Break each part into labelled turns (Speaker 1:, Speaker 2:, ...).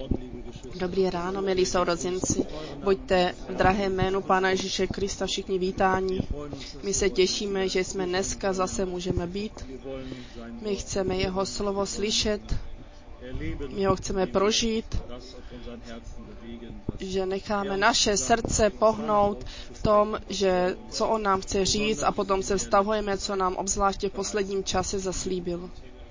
Speaker 1: Dobrý ráno, milí sourozenci. Buďte v drahém jménu Pána Ježíše Krista všichni vítáni. My se těšíme, že jsme dneska zase můžeme být. My chceme jeho slovo slyšet. My ho chceme prožít, že necháme naše srdce pohnout v tom, že co on nám chce říct a potom se vztahujeme, co nám obzvláště v posledním čase zaslíbil.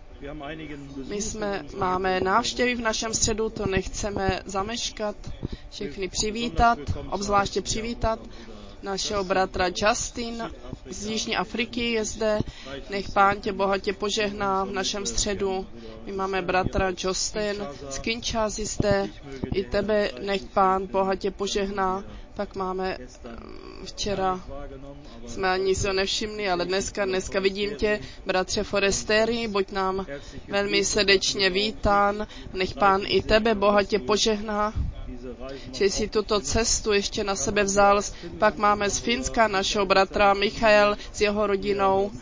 Speaker 1: Máme návštěvy v našem středu, to nechceme zameškat, všechny přivítat, obzvláště přivítat. Našeho bratra Justin z Jižní Afriky je zde. Nech Pán tě bohatě požehná v našem středu. My máme bratra Justin z Kinshasy zde. I tebe nech Pán bohatě požehná. Pak máme včera, jsme ani se ho nevšimli, ale dneska vidím tě, bratře Foresteri, buď nám velmi srdečně vítán. Nech Pán i tebe bohatě požehná, že jsi tuto cestu ještě na sebe vzal. Pak máme z Finska našeho bratra Michael s jeho rodinou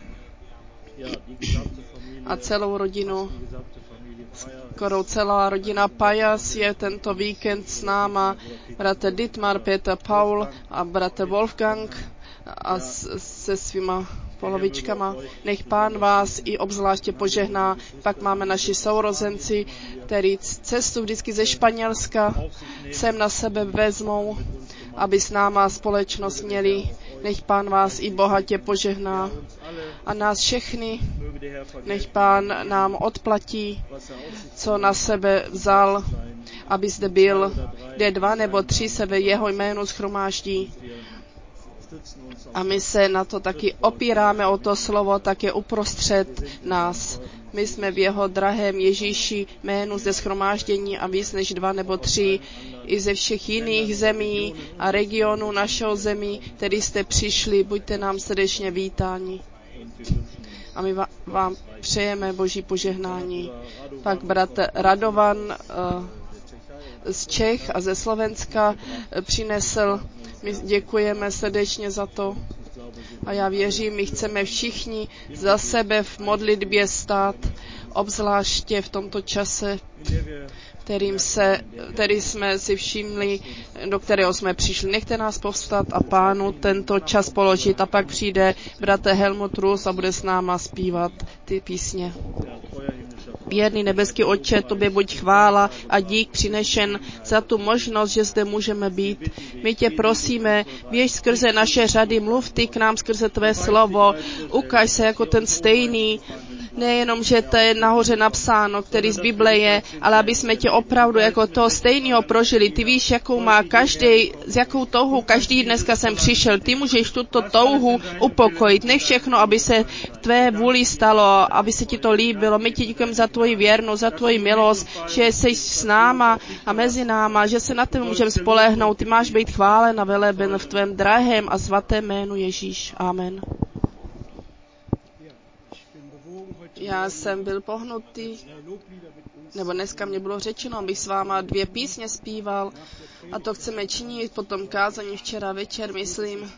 Speaker 1: a celou rodinu. Skoro celá rodina Pajas je tento víkend s náma. Bratr Dietmar, Peter Paul a bratr Wolfgang a se svýma polovičkama. Nech Pán vás i obzvláště požehná. Pak máme naši sourozenci, který cestu vždycky ze Španělska sem na sebe vezmou, aby s náma společnost měli. Nech Pán vás i bohatě požehná. A nás všechny nech Pán nám odplatí, co na sebe vzal, aby zde byl, kde 2 nebo 3 se ve jeho jménu shromáždí. A my se na to taky opíráme o to slovo, tak je uprostřed nás. My jsme v jeho drahém Ježíši jménu zde shromáždění a víc než 2 nebo 3 i ze všech jiných zemí a regionů našeho zemí, který jste přišli, buďte nám srdečně vítáni. A my vám přejeme Boží požehnání. Pak bratr Radovan z Čech a ze Slovenska přinesl. My děkujeme srdečně za to. A já věřím, my chceme všichni za sebe v modlitbě stát, obzvláště v tomto čase, který jsme si všimli, do kterého jsme přišli. Nechte nás povstat a Pánu tento čas položit a pak přijde bratr Helmut Rus a bude s náma zpívat ty písně. Věrný nebeský Otče, tobě buď chvála a dík přinešen za tu možnost, že zde můžeme být. My tě prosíme, běž skrze naše řady, mluv ty k nám skrze tvé slovo, ukaž se jako ten stejný, nejenom, že to je nahoře napsáno, který z Bible je, ale aby jsme tě opravdu jako toho stejného prožili. Ty víš, jakou má každý, s jakou touhou každý dneska jsem přišel. Ty můžeš tuto touhu upokojit. Nech všechno, aby se tvé vůli stalo, aby se ti to líbilo. My ti děkujeme za tvoji věrnost, za tvoji milost, že jsi s náma a mezi náma, že se na tebe můžeme spolehnout. Ty máš být chválen a veleben v tvém drahém a svatém jménu Ježíš. Amen. Já jsem byl pohnutý, nebo dneska mě bylo řečeno, abych s váma 2 písně zpíval a to chceme činit po tom kázání včera večer, myslím,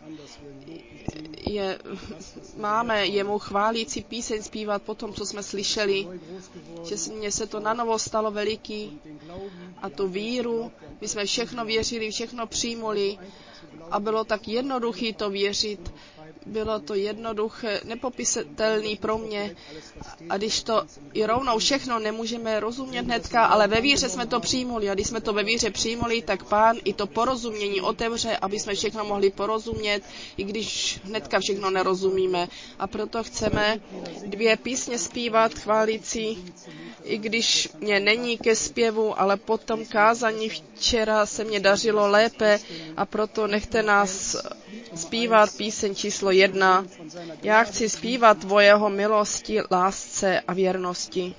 Speaker 1: máme jemu chválící píseň zpívat po tom, co jsme slyšeli, že mně se to nanovo stalo veliký a tu víru, my jsme všechno věřili, všechno přijmuli a bylo tak jednoduché to věřit. Bylo to jednoduché, nepopisutelný pro mě. A když to i rovnou všechno nemůžeme rozumět hnedka, ale ve víře jsme to přijmuli. A když jsme to ve víře přijmuli, tak Pán i to porozumění otevře, aby jsme všechno mohli porozumět, i když hnedka všechno nerozumíme. A proto chceme 2 písně zpívat chválící, i když mě není ke zpěvu, ale po tom kázání včera se mě dařilo lépe a proto nechte nás zpívat píseň číslo 1. Já chci zpívat tvojeho milosti, lásce a věrnosti.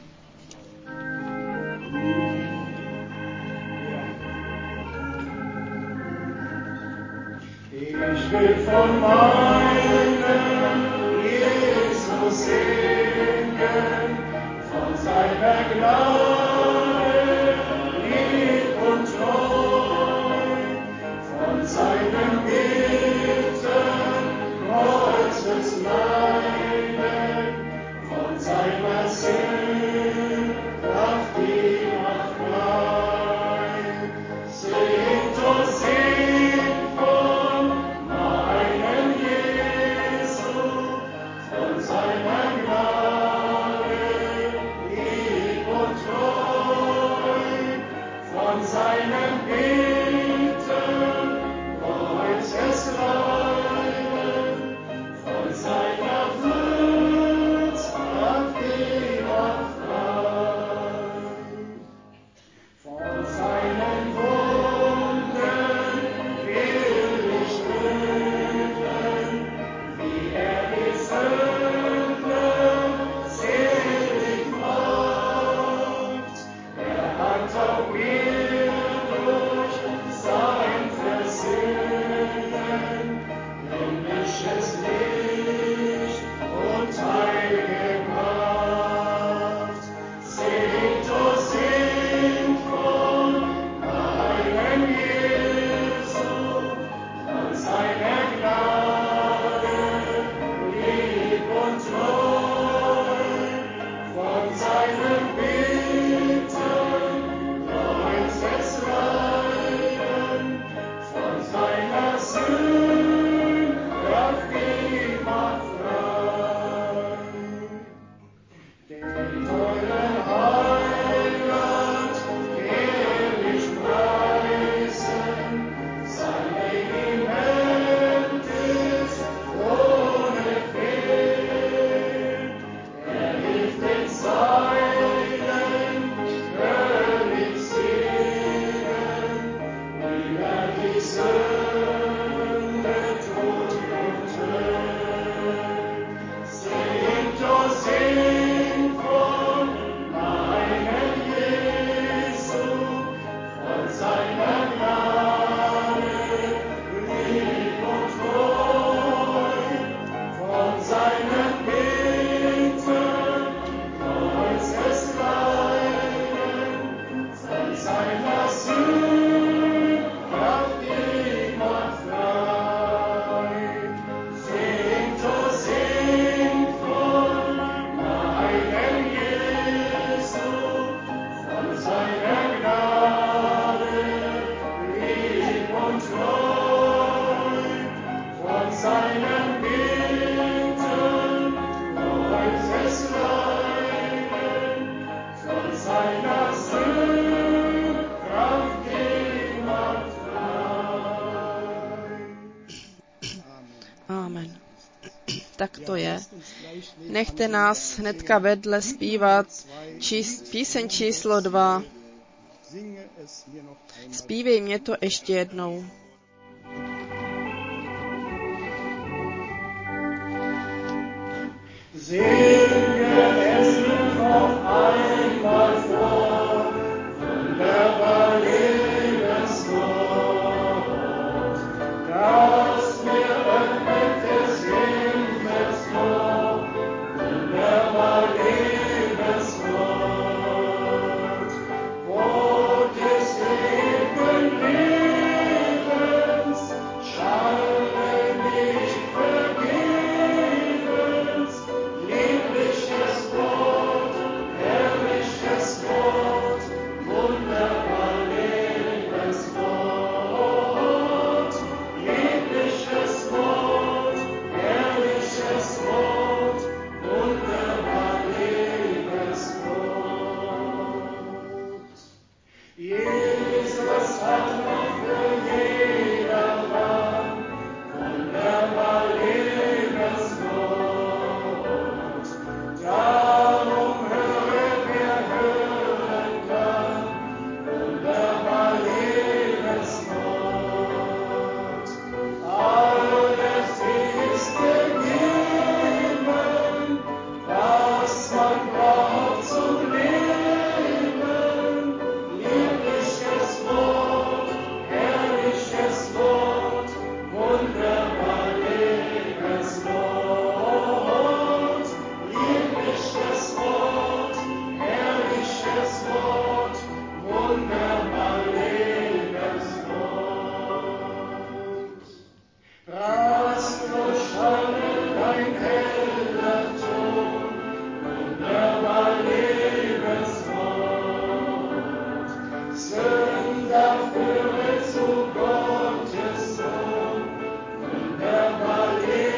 Speaker 2: Ich will von meinem Jesus singen, von seiner Gnade, lieb und treu, von seinem Bitten, Kreuzes Leiden, von seiner Sinn, Kraft, die macht frei.
Speaker 1: Tak to je. Nechte nás hnedka vedle zpívat píseň číslo 2. Zpívej mě to ještě jednou.
Speaker 2: Singe es noch einmal vor, wunderbar Lebenswort, das mir öffnet des Himmels Tor, wunderbar Lebenswort, Wort des ewigen Lebens, Schale nicht vergebens, liebliches Wort, herrliches Wort, wunderbar Lebenswort, liebliches Wort, herrliches Wort, wunderbar Lebenswort. Jesus hat noch für jedermann wunderbar Lebenswort. Darum höret, wer hören kann, wunderbar Lebenswort. Alles ist gegeben, was man braucht zum Leben. Liebliches Wort, herrliches Wort, wunderbar Lebenswort. Liebliches Wort, herrliches Wort, wunderbar Lebenswort. Rast durchschallen dein heller Ton, wunderbar Lebenswort. Sünder führe zu Gottes Sohn, wunderbar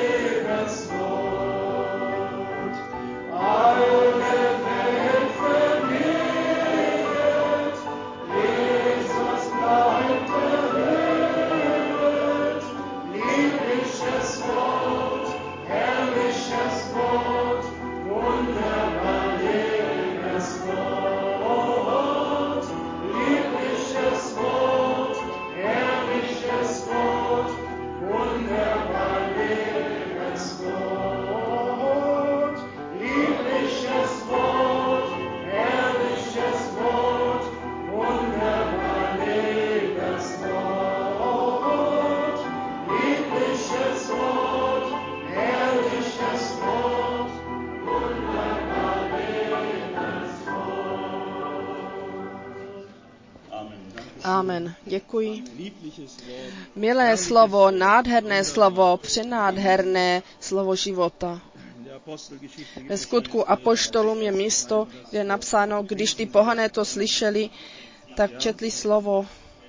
Speaker 2: Lebenswort. Alle Welt vergeht, Jesus bleibt erhöht. Liebliches Wort, herrliches Wort, wunderbar Lebenswort. Liebliches Wort, herrliches Wort, wunderbar Lebenswort. Liebliches Wort, herrliches Wort, wunderbar Lebenswort. Liebliches Wort, herrliches Wort, wunderbar Lebenswort.
Speaker 1: Amen. Děkuji. Milé slovo, nádherné slovo, přenádherné slovo života. Ve skutku apoštolům je místo, kde je napsáno, když ty pohané to slyšeli, tak četli slovo.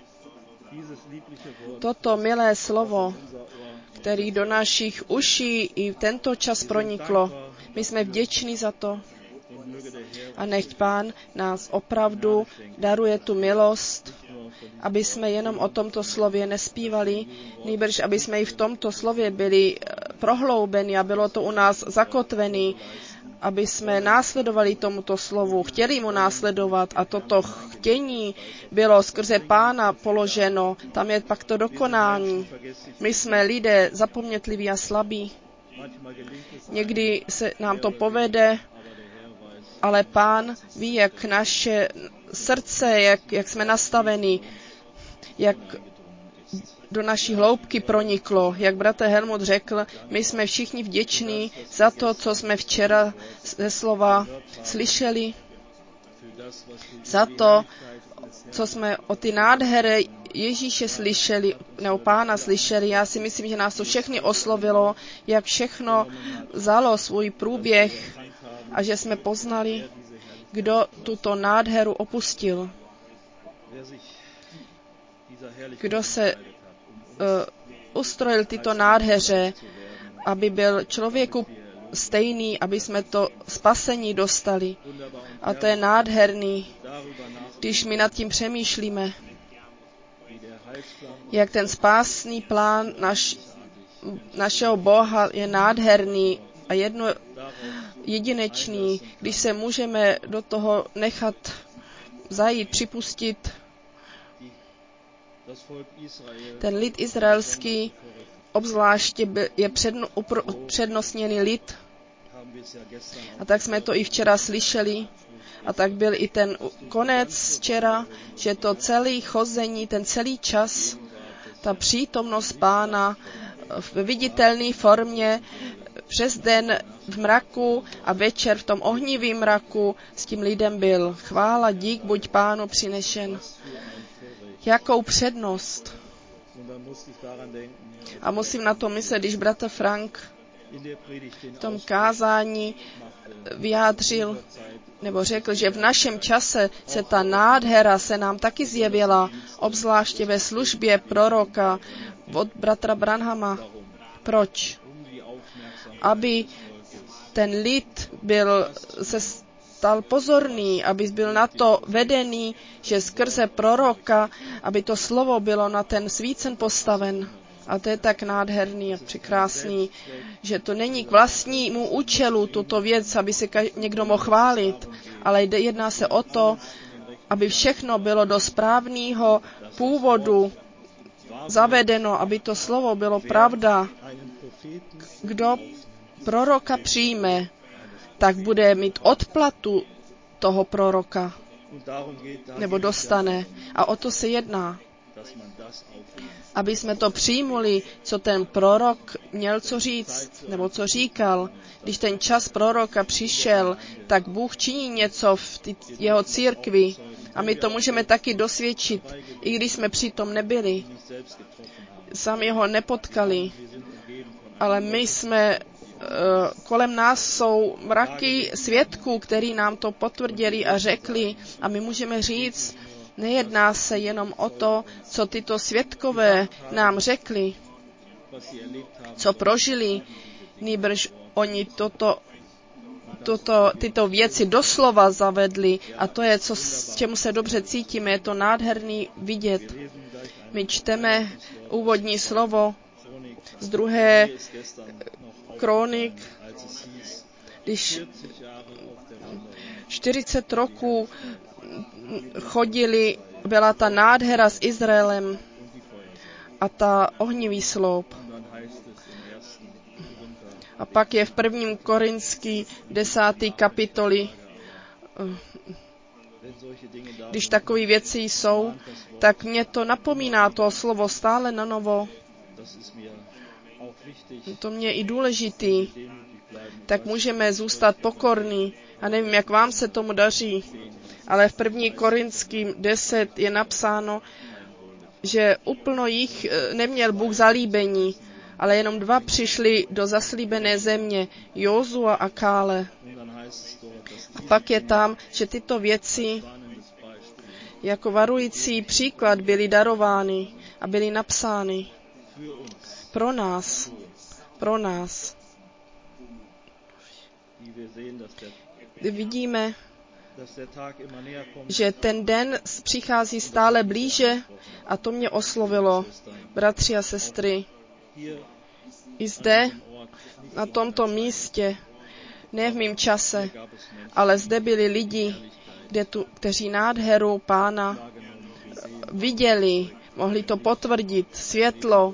Speaker 1: Toto milé slovo, který do našich uší i v tento čas proniklo. My jsme vděční za to. A nechť Pán nás opravdu daruje tu milost, aby jsme jenom o tomto slově nespívali, nýbrž aby jsme i v tomto slově byli prohloubeni a bylo to u nás zakotvený, aby jsme následovali tomuto slovu, chtěli mu následovat a toto chtění bylo skrze Pána položeno. Tam je pak to dokonání. My jsme lidé zapomnětliví a slabí. Někdy se nám to povede, ale Pán ví, jak naše srdce, jak jsme nastaveni, jak do naší hloubky proniklo. Jak bratr Helmut řekl, my jsme všichni vděční za to, co jsme včera ze slova slyšeli, za to, co jsme o ty nádhery Ježíše slyšeli, nebo Pána slyšeli. Já si myslím, že nás to všechny oslovilo, jak všechno vzalo svůj průběh a že jsme poznali, kdo tuto nádheru opustil. Kdo se ustrojil tyto nádheře, aby byl člověku stejný, aby jsme to spasení dostali. A to je nádherný, když my nad tím přemýšlíme, jak ten spásný plán náš našeho Boha je nádherný a jedinečný, když se můžeme do toho nechat zajít, připustit. Ten lid izraelský obzvláště je přednostněný lid. A tak jsme to i včera slyšeli. A tak byl i ten konec včera, že to celé chození, ten celý čas, ta přítomnost Pána v viditelné formě přes den v mraku a večer v tom ohnivém mraku s tím lidem byl. Chvála, dík buď Pánu přinešen. Jakou přednost. A musím na to myslet, když bratr Frank v tom kázání vyjádřil, nebo řekl, že v našem čase se ta nádhera se nám taky zjevila, obzvláště ve službě proroka od bratra Branhama. Proč? Aby ten lid se stal pozorný, aby byl na to vedený, že skrze proroka, aby to slovo bylo na ten svícen postaven. A to je tak nádherný a překrásný, že to není k vlastnímu účelu tuto věc, aby se někdo mohl chválit, ale jedná se o to, aby všechno bylo do správného původu zavedeno, aby to slovo bylo pravda. Kdo proroka přijme, tak bude mít odplatu toho proroka, nebo dostane. A o to se jedná. Aby jsme to přijmuli, co ten prorok měl co říct, nebo co říkal. Když ten čas proroka přišel, tak Bůh činí něco v jeho církvi. A my to můžeme taky dosvědčit, i když jsme přitom nebyli. Sami ho nepotkali. Ale my jsme, kolem nás jsou mraky svědků, který nám to potvrdili a řekli. A my můžeme říct, nejedná se jenom o to, co tyto svědkové nám řekli, co prožili, nýbrž oni tyto věci doslova zavedli a to je, s čemu se dobře cítíme, je to nádherný vidět. My čteme úvodní slovo z 2. Kronik, když 40 roků chodili, byla ta nádhera s Izraelem a ta ohnivý sloup. A pak je v 1. Korinský 10. kapitoli. Když takové věci jsou, tak mě to napomíná to slovo stále na novo. To mě i důležitý. Tak můžeme zůstat pokorní. A nevím, jak vám se tomu daří. Ale v 1. Korinským 10 je napsáno, že úplno jich neměl Bůh zalíbení, ale jenom 2 přišli do zaslíbené země, Jozua a Kále. A pak je tam, že tyto věci jako varující příklad byly darovány a byly napsány pro nás. Pro nás. Vidíme, že ten den přichází stále blíže a to mě oslovilo, bratři a sestry. I zde, na tomto místě, ne v mém čase, ale zde byli lidi, kteří nádheru Pána viděli, mohli to potvrdit, světlo,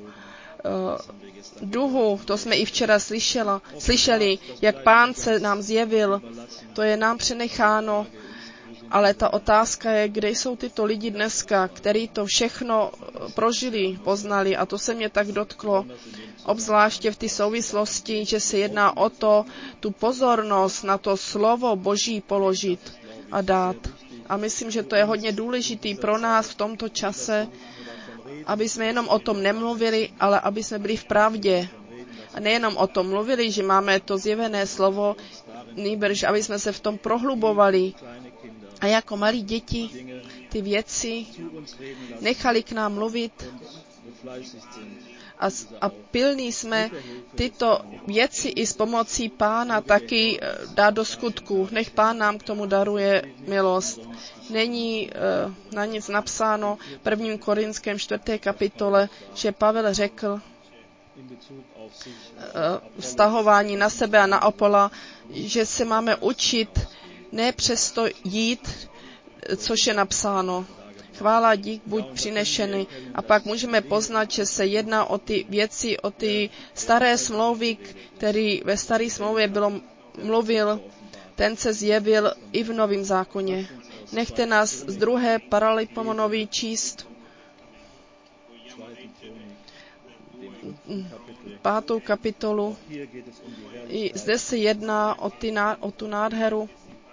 Speaker 1: duhu, to jsme i včera slyšeli, jak Pán se nám zjevil, to je nám přenecháno, ale ta otázka je, kde jsou tyto lidi dneska, kteří to všechno prožili, poznali a to se mě tak dotklo, obzvláště v té souvislosti, že se jedná o to, tu pozornost na to slovo Boží položit a dát. A myslím, že to je hodně důležitý pro nás v tomto čase, aby jsme jenom o tom nemluvili, ale aby jsme byli v pravdě. A nejenom o tom mluvili, že máme to zjevené slovo, nýbrž, aby jsme se v tom prohlubovali. A jako malí děti ty věci nechali k nám mluvit a pilní jsme tyto věci i s pomocí Pána taky dát do skutku. Nech Pán nám k tomu daruje milost. Není na nic napsáno v 1. Korinském 4. kapitole, že Pavel řekl, vztahování na sebe a na Apola, že se máme učit ne přesto jít, což je napsáno. Chvála, dík buď přinešeny. A pak můžeme poznat, že se jedná o ty věci, o ty staré smlouvy, který ve staré smlouvě mluvil, ten se zjevil i v Novém zákoně. Nechte nás z 2. Paraliponovi číst 5. kapitolu. I zde se jedná o tu nádheru.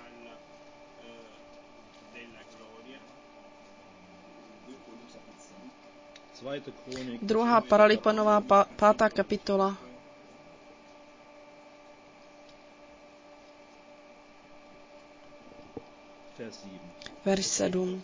Speaker 1: 2. Paraliponová 5. kapitola. Verš 7.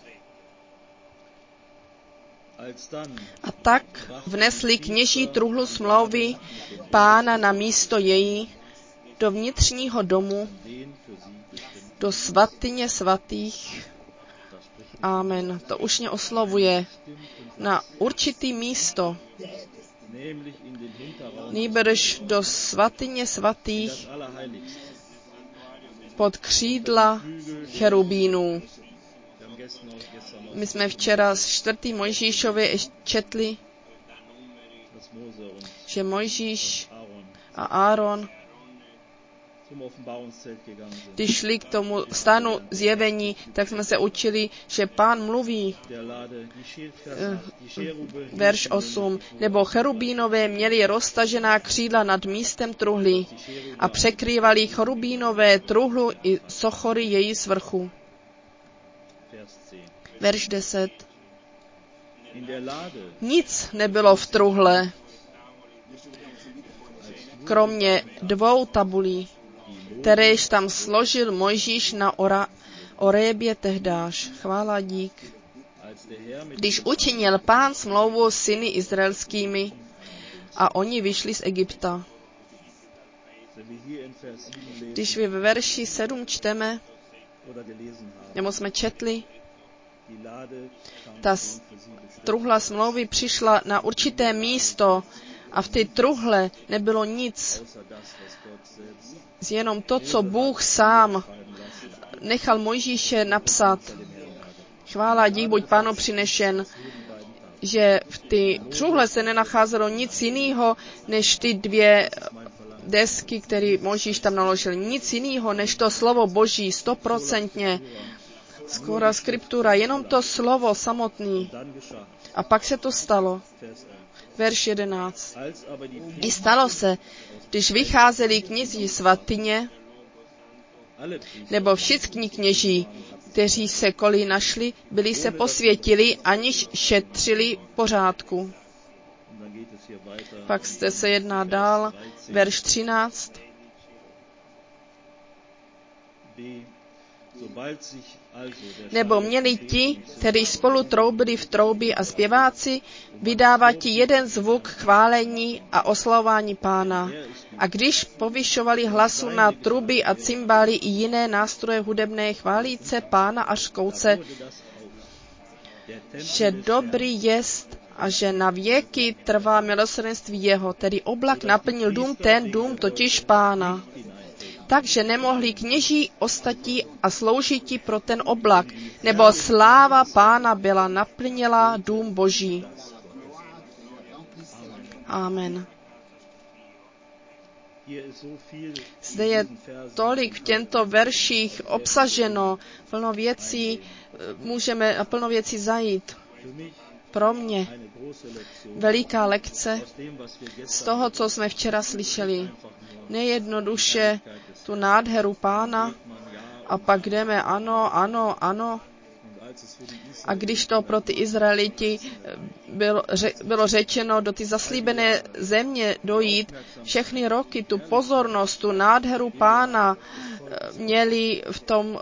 Speaker 1: A tak vnesli kněží truhlu smlouvy Pána na místo její do vnitřního domu, do svatyně svatých. Amen. To už mě oslovuje. Na určitý místo, nýbrž do svatyně svatých pod křídla cherubínů. My jsme včera z 4. Mojžíšově četli, že Mojžíš a Áron, když šli k tomu stánu zjevení, tak jsme se učili, že Pán mluví. Verš 8. Nebo cherubínové měli roztažená křídla nad místem truhly a překrývali cherubínové truhlu i sochory její svrchu. Verš 10. Nic nebylo v truhle, kromě 2 tabulí, kteréž tam složil Mojžíš na Orébě tehdáž. Chvála, dík. Když učinil Pán smlouvu s syny izraelskými a oni vyšli z Egypta. Když ve verši 7 čteme, nebo jsme četli, ta truhla smlouvy přišla na určité místo a v té truhle nebylo nic, jenom to, co Bůh sám nechal Mojžíše napsat. Chvála, dík buď Pánu přinešen, že v té truhle se nenacházelo nic jiného, než ty 2 desky, které Mojžíš tam naložil. Nic jiného, než to slovo Boží, 100%. Skoro skriptura, jenom to slovo samotný. A pak se to stalo. Verš 11. I stalo se, když vycházeli kněží svatyně, nebo všichni kněží, kteří se kolí našli, byli se posvětili, aniž šetřili pořádku. Pak zde se jedná dál, verš 13. Nebo měli ti, kteří spolu troubili v troubě a zpěváci, vydávat ti jeden zvuk chválení a oslavování Pána. A když povyšovali hlasu na truby a cymbály i jiné nástroje hudebné chválíce Pána a řkouce, že dobrý jest a že na věky trvá milosrdenství jeho, tedy oblak naplnil ten dům totiž Pána. Takže nemohli kněží ostatí a sloužiti pro ten oblak, nebo sláva Pána byla naplnila dům Boží. Amen. Zde je tolik v těchto verších obsaženo, plno věcí, můžeme na plno věcí zajít. Pro mě veliká lekce z toho, co jsme včera slyšeli. Nejednoduše tu nádheru Pána a pak jdeme ano. A když to pro ty Izraeliti bylo řečeno do ty zaslíbené země dojít, všechny roky tu pozornost, tu nádheru Pána měli v tom,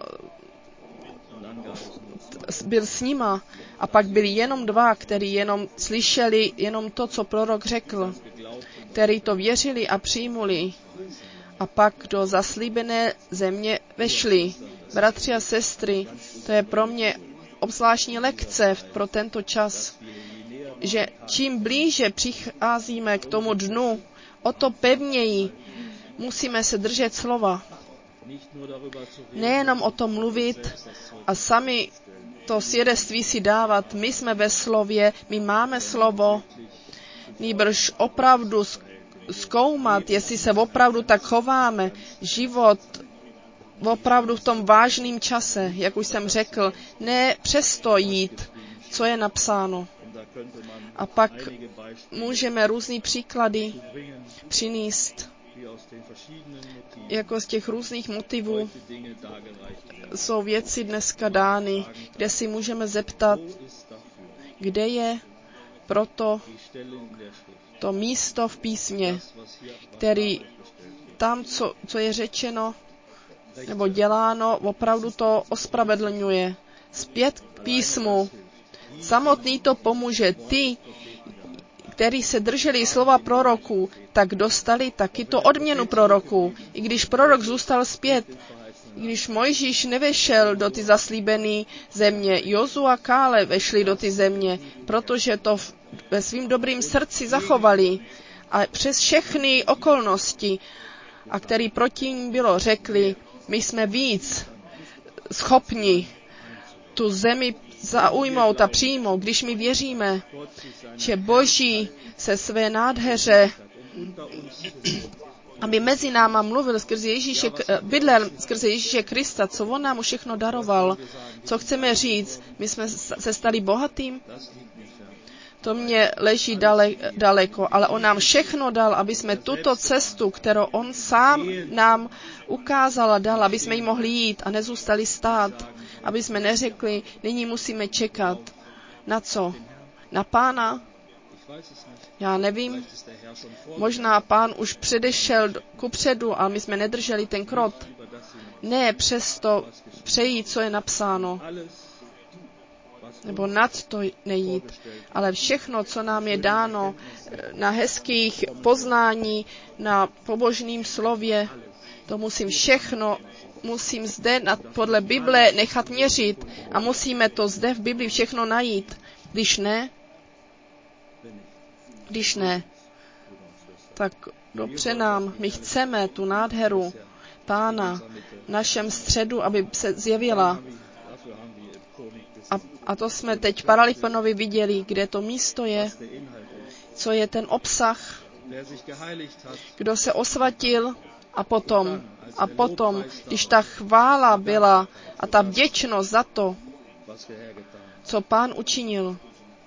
Speaker 1: byl s nima. A pak byli jenom 2, kteří jenom slyšeli jenom to, co prorok řekl, kteří to věřili a přijmuli. A pak do zaslíbené země vešli. Bratři a sestry, to je pro mě obzvláštní lekce pro tento čas. že čím blíže přicházíme k tomu dnu, o to pevněji musíme se držet slova. Nejenom o tom mluvit a sami to svědectví si dávat. My jsme ve slově, my máme slovo, nýbrž opravdu zkoumat, jestli se opravdu tak chováme. Život opravdu v tom vážném čase, jak už jsem řekl, ne přesto jít, co je napsáno. A pak můžeme různý příklady přinést, jako z těch různých motivů jsou věci dneska dány, kde si můžeme zeptat, kde je proto to místo v písmě, který tam, co je řečeno nebo děláno, opravdu to ospravedlňuje. Zpět k písmu. Samotný to pomůže. Ty, kteří se drželi slova proroků, tak dostali taky to odměnu proroků. I když prorok zůstal zpět, když Mojžíš nevešel do ty zaslíbené země, Jozua a Kále vešli do ty země, protože to ve svým dobrým srdci zachovali a přes všechny okolnosti, a který proti ním bylo, řekli, my jsme víc schopni tu zemi zaujmout a přijmout, když my věříme, že Boží se své nádheře, aby mezi náma mluvil skrze Ježíše, bydlel skrze Ježíše Krista, co on nám už všechno daroval, co chceme říct, my jsme se stali bohatým, to mě leží daleko, ale on nám všechno dal, aby jsme tuto cestu, kterou on sám nám ukázal a dal, aby jsme ji mohli jít a nezůstali stát, aby jsme neřekli, nyní musíme čekat. Na co? Na Pána? Já nevím. Možná Pán už předešel kupředu, ale my jsme nedrželi ten krok. Ne přesto přejít, co je napsáno. Nebo nad to nejít. Ale všechno, co nám je dáno na hezkých poznání, na pobožném slově, to musím zde podle Bible nechat měřit a musíme to zde v Bibli všechno najít. Když ne, tak dobře nám. My chceme tu nádheru Pána v našem středu, aby se zjevila. A to jsme teď v Paraliponovi viděli, kde to místo je, co je ten obsah, kdo se osvatil a potom, když ta chvála byla a ta vděčnost za to, co Pán učinil,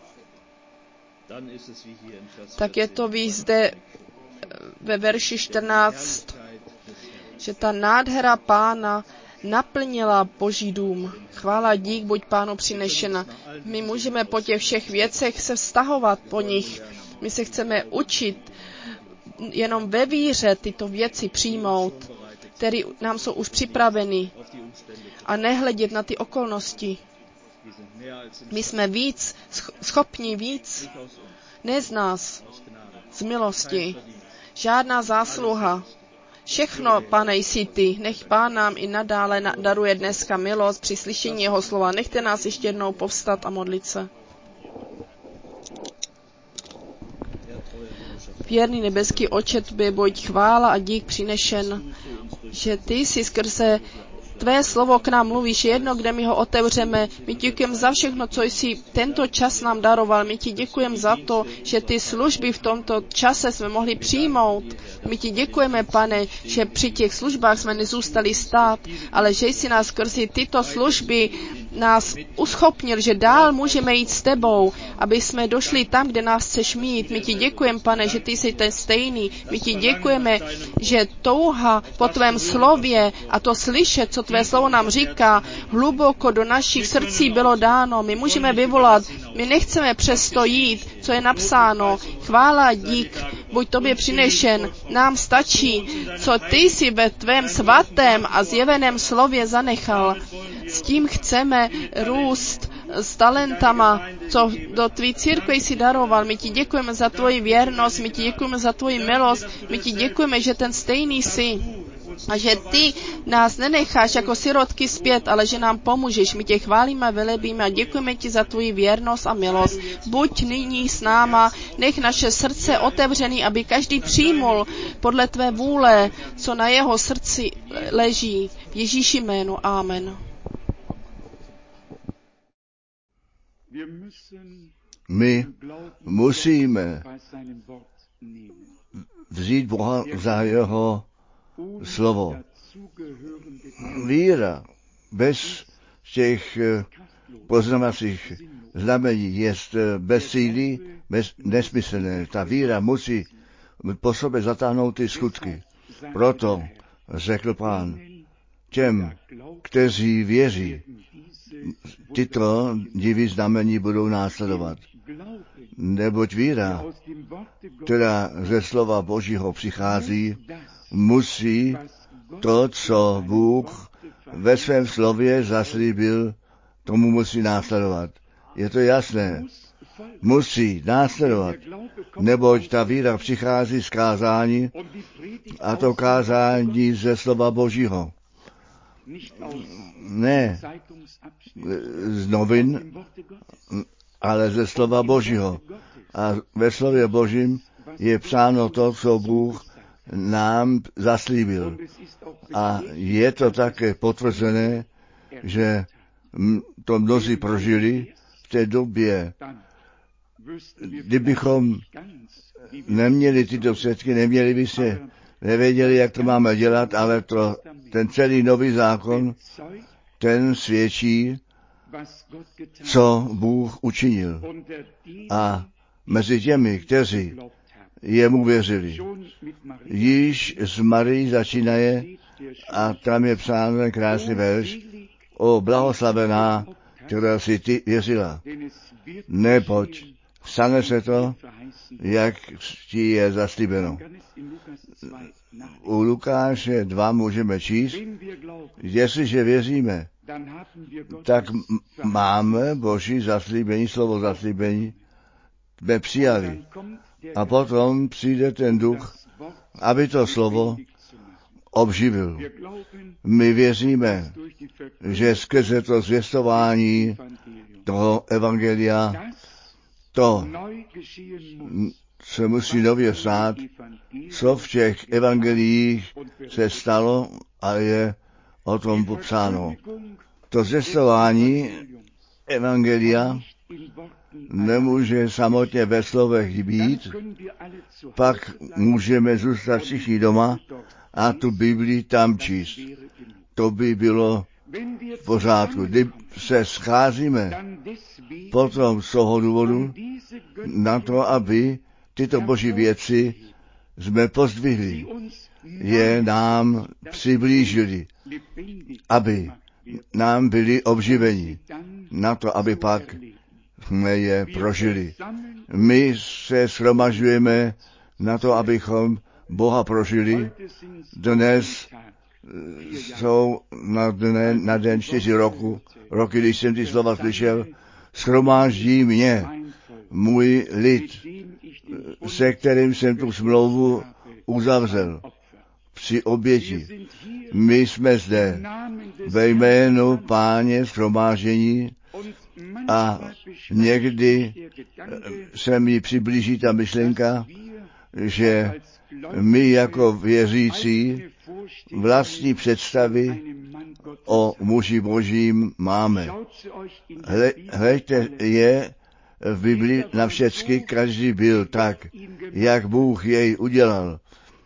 Speaker 1: tak je to víc zde ve verši 14, že ta nádhera Pána naplnila Boží dům. Chvála dík buď Pánu přinešena. My můžeme po těch všech věcech se vztahovat po nich. My se chceme učit jenom ve víře tyto věci přijmout, které nám jsou už připraveny a nehledět na ty okolnosti. My jsme schopni víc, ne z nás, z milosti. Žádná zásluha. Všechno, Pane, jsi ty. Nech Pán nám i nadále daruje dneska milost při slyšení jeho slova. Nechte nás ještě jednou povstat a modlit se. Věrný nebeský Otče, tobě buď chvála a dík přinešen, že ty jsi skrze tvé slovo k nám mluvíš, jedno, kde my ho otevřeme. My ti děkujeme za všechno, co jsi tento čas nám daroval. My ti děkujeme za to, že ty služby v tomto čase jsme mohli přijmout. My ti děkujeme, Pane, že při těch službách jsme nezůstali stát, ale že jsi nás skrze tyto služby nás uschopnil, že dál můžeme jít s tebou, aby jsme došli tam, kde nás chceš mít. My ti děkujeme, Pane, že ty jsi ten stejný. My ti děkujeme, že touha po tvém slově a to slyšet, co tvé slovo nám říká, hluboko do našich srdcí bylo dáno. My můžeme vyvolat, my nechceme přesto jít, co je napsáno. Chvála a dík, buď tobě přinešen. Nám stačí, co ty jsi ve tvém svatém a zjeveném slově zanechal. S tím chceme růst s talentama, co do tvý církve jsi daroval. My ti děkujeme za tvoji věrnost, my ti děkujeme za tvoji milost, my ti děkujeme, že ten stejný jsi. A že ty nás nenecháš jako sirotky zpět, ale že nám pomůžeš. My tě chválíme, velebíme a děkujeme ti za tvoji věrnost a milost. Buď nyní s náma, nech naše srdce otevřený, aby každý přijmul podle tvé vůle, co na jeho srdci leží. V Ježíši jménu. Amen.
Speaker 3: My musíme vzít Boha za jeho slovo. Víra bez těch poznávacích znamení je bez síly, nesmyslné. Ta víra musí po sobě zatáhnout ty skutky. Proto řekl Pán těm, kteří věří, tyto divy znamení budou následovat. Neboť víra, která ze slova Božího přichází, musí to, co Bůh ve svém slově zaslíbil, tomu musí následovat. Je to jasné. Musí následovat, neboť ta víra přichází z kázání a to kázání ze slova Božího. Ne z novin, ale ze slova Božího. A ve slově Božím je psáno to, co Bůh nám zaslíbil. A je to také potvrzené, že to mnozí prožili v té době. Kdybychom neměli tyto svědky, neměli by se, nevěděli, jak to máme dělat, ale ten celý nový zákon, ten svědčí, co Bůh učinil. A mezi těmi, kteří jemu věřili, již z Marii začínaje a tam je psáno ten krásný verš o blahoslavená, která si ty věřila. Neboť stane se to, jak ti je zaslíbeno. U Lukáše 2 můžeme číst, jestliže věříme, tak máme Boží zaslíbení, slovo zaslíbení, jsme přijali. A potom přijde ten duch, aby to slovo obživil. My věříme, že skrze to zvěstování toho evangelia to se musí nově stát, co v těch evangeliích se stalo a je o tom popsáno. To zvěstování evangelia nemůže samotně ve slovech být, pak můžeme zůstat všichni doma a tu Biblii tam číst. To by bylo v pořádku. Když se scházíme potom z toho důvodu na to, aby tyto boží věci jsme pozdvihli, je nám přiblížili, aby nám byli obživeni, na to, aby pak jsme je prožili. My se shromažďujeme na to, abychom Boha prožili. Dnes jsou na den 4 roky, když jsem ty slova slyšel, shromáždí mě, můj lid, se kterým jsem tu smlouvu uzavřel při oběti. My jsme zde ve jménu Páně shromáždění a někdy se mi přiblíží ta myšlenka, že my jako věřící vlastní představy o muži božím máme. Hleďte je v Biblii na všecky, každý byl tak, jak Bůh jej udělal.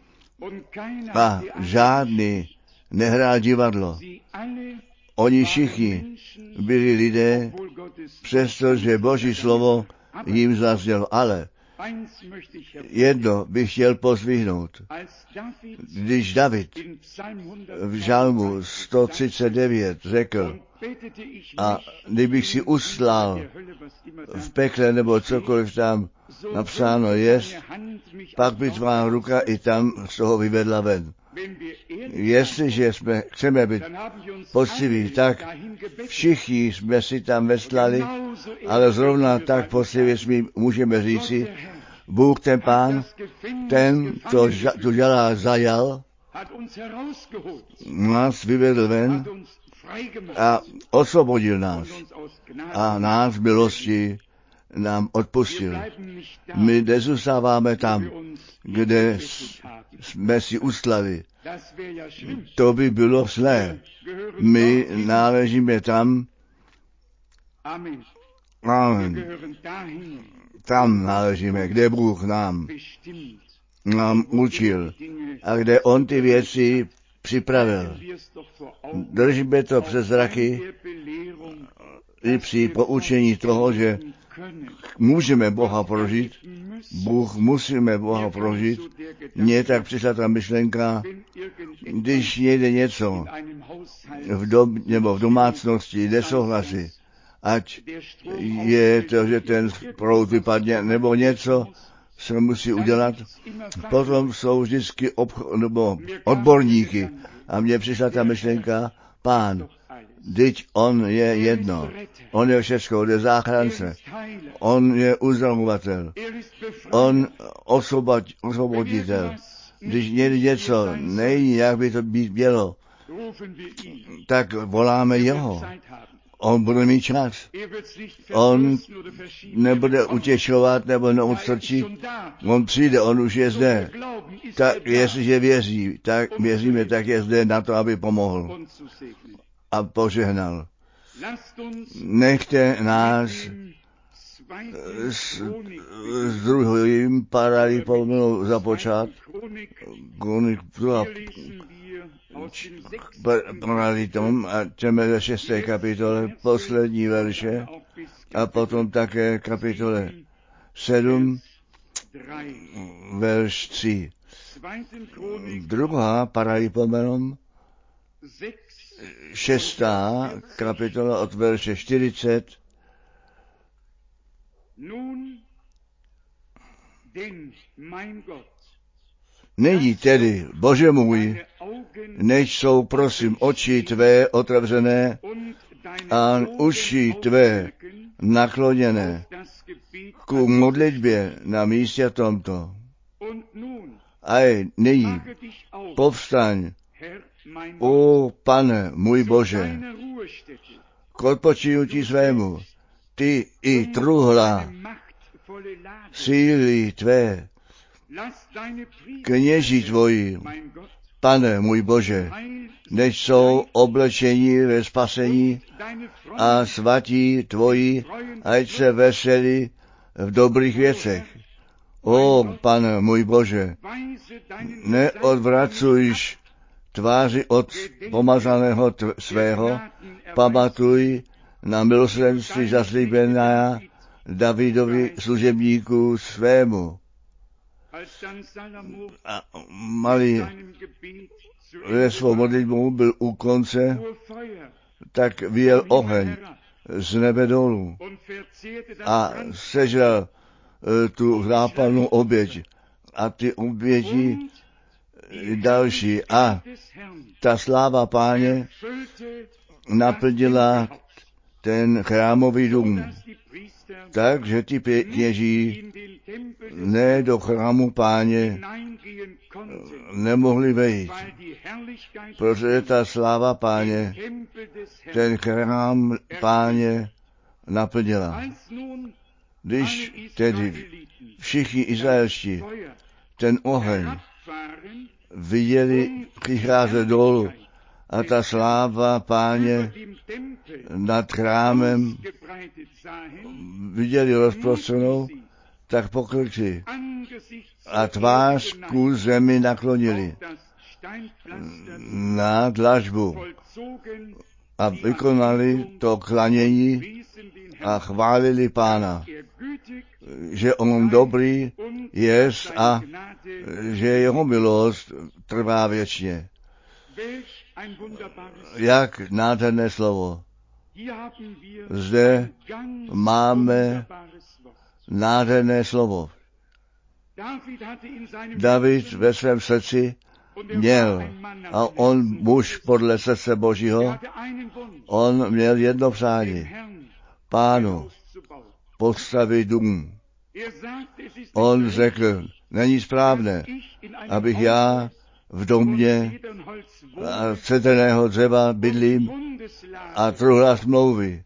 Speaker 3: A žádný nehrál divadlo. Oni všichni byli lidé, přestože Boží slovo jim zaznělo. Ale jedno bych chtěl pozvihnout. Když David v žalmu 139 řekl, a kdybych si uslal v pekle nebo cokoliv tam napsáno jest, pak by tvá ruka i tam z toho vyvedla ven. Jestliže chceme být poctiví, tak všichni jsme si tam veslali, ale zrovna tak poctivě můžeme říci, Bůh ten Pán, ten, co tu dělá, zajal nás vyvedl ven a osvobodil nás a nás v milosti nám odpustil. My nezůstáváme tam, kde jsme si ustlali. To by bylo zlé. My náležíme tam. Amen. Tam náležíme, kde Bůh nám učil a kde On ty věci připravil. Držíme to přes zraky i při poučení toho, že můžeme Boha prožít, musíme Boha prožít. Mně tak přišla ta myšlenka, když někde něco nebo v domácnosti nesouhlasí, ať je to, že ten proud vypadne, nebo něco se musí udělat. Potom jsou vždycky odborníky. A mně přišla ta myšlenka, Pán, vždyť on je jedno. On je všechno, on je záchránce. On je uzdravovatel. On osvoboditel. Když něco není, jak by to být mělo, tak voláme jeho. On bude mít čas. On nebude utěšovat nebo neodstrčit. On přijde, on už je zde. Tak jestliže věří, tak věříme, tak je zde na to, aby pomohl a požehnal. Nechte nás s druhým paralipomenu započát. Paralitom a čteme ve 6. kapitole poslední verše a potom také kapitole 7, verš 3. Druhá paralipomenom 6. kapitola od verše 40. Není tedy, Bože můj, než jsou prosím oči tvé otevřené a uši tvé nakloněné ku modlitbě na místě tomto. A nyní povstaň, o Pane můj Bože, k odpočinutí svému, ty i truhla síly tvé, kněží tvoji, Pane můj Bože, než jsou oblečení ve spasení a svatí tvoji, ať se veselí v dobrých věcech. O Pane můj Bože, neodvracujš tváři od pomazaného svého, pamatuj na milosrdenství zaslíbená Davidovi služebníku svému. A malý ve svou modlitbou byl u konce, tak vyjel oheň z nebe dolů a sežral tu zápalnou oběť a ty oběti další. A ta sláva Páně naplnila ten chrámový dům. Takže ty kněží ne do chrámu Páně nemohli vejít, protože ta sláva Páně ten chrám Páně naplnila. Když tedy všichni Izraelští ten oheň viděli přicházet dolů a ta sláva Páně nad chrámem viděli rozprostřenou, tak poklekli a tvář ku zemi naklonili na dlažbu a vykonali to klanění a chválili Pána, že on dobrý jest a že jeho milost trvá věčně. Jak nádherné slovo. Zde máme nádherné slovo. David ve svém srdci měl, a on muž podle srdce Božího, on měl jedno přání. Pánu postavit dům. On řekl, není správné, abych já v domě a cedrného dřeva bydlím a truhla smlouvy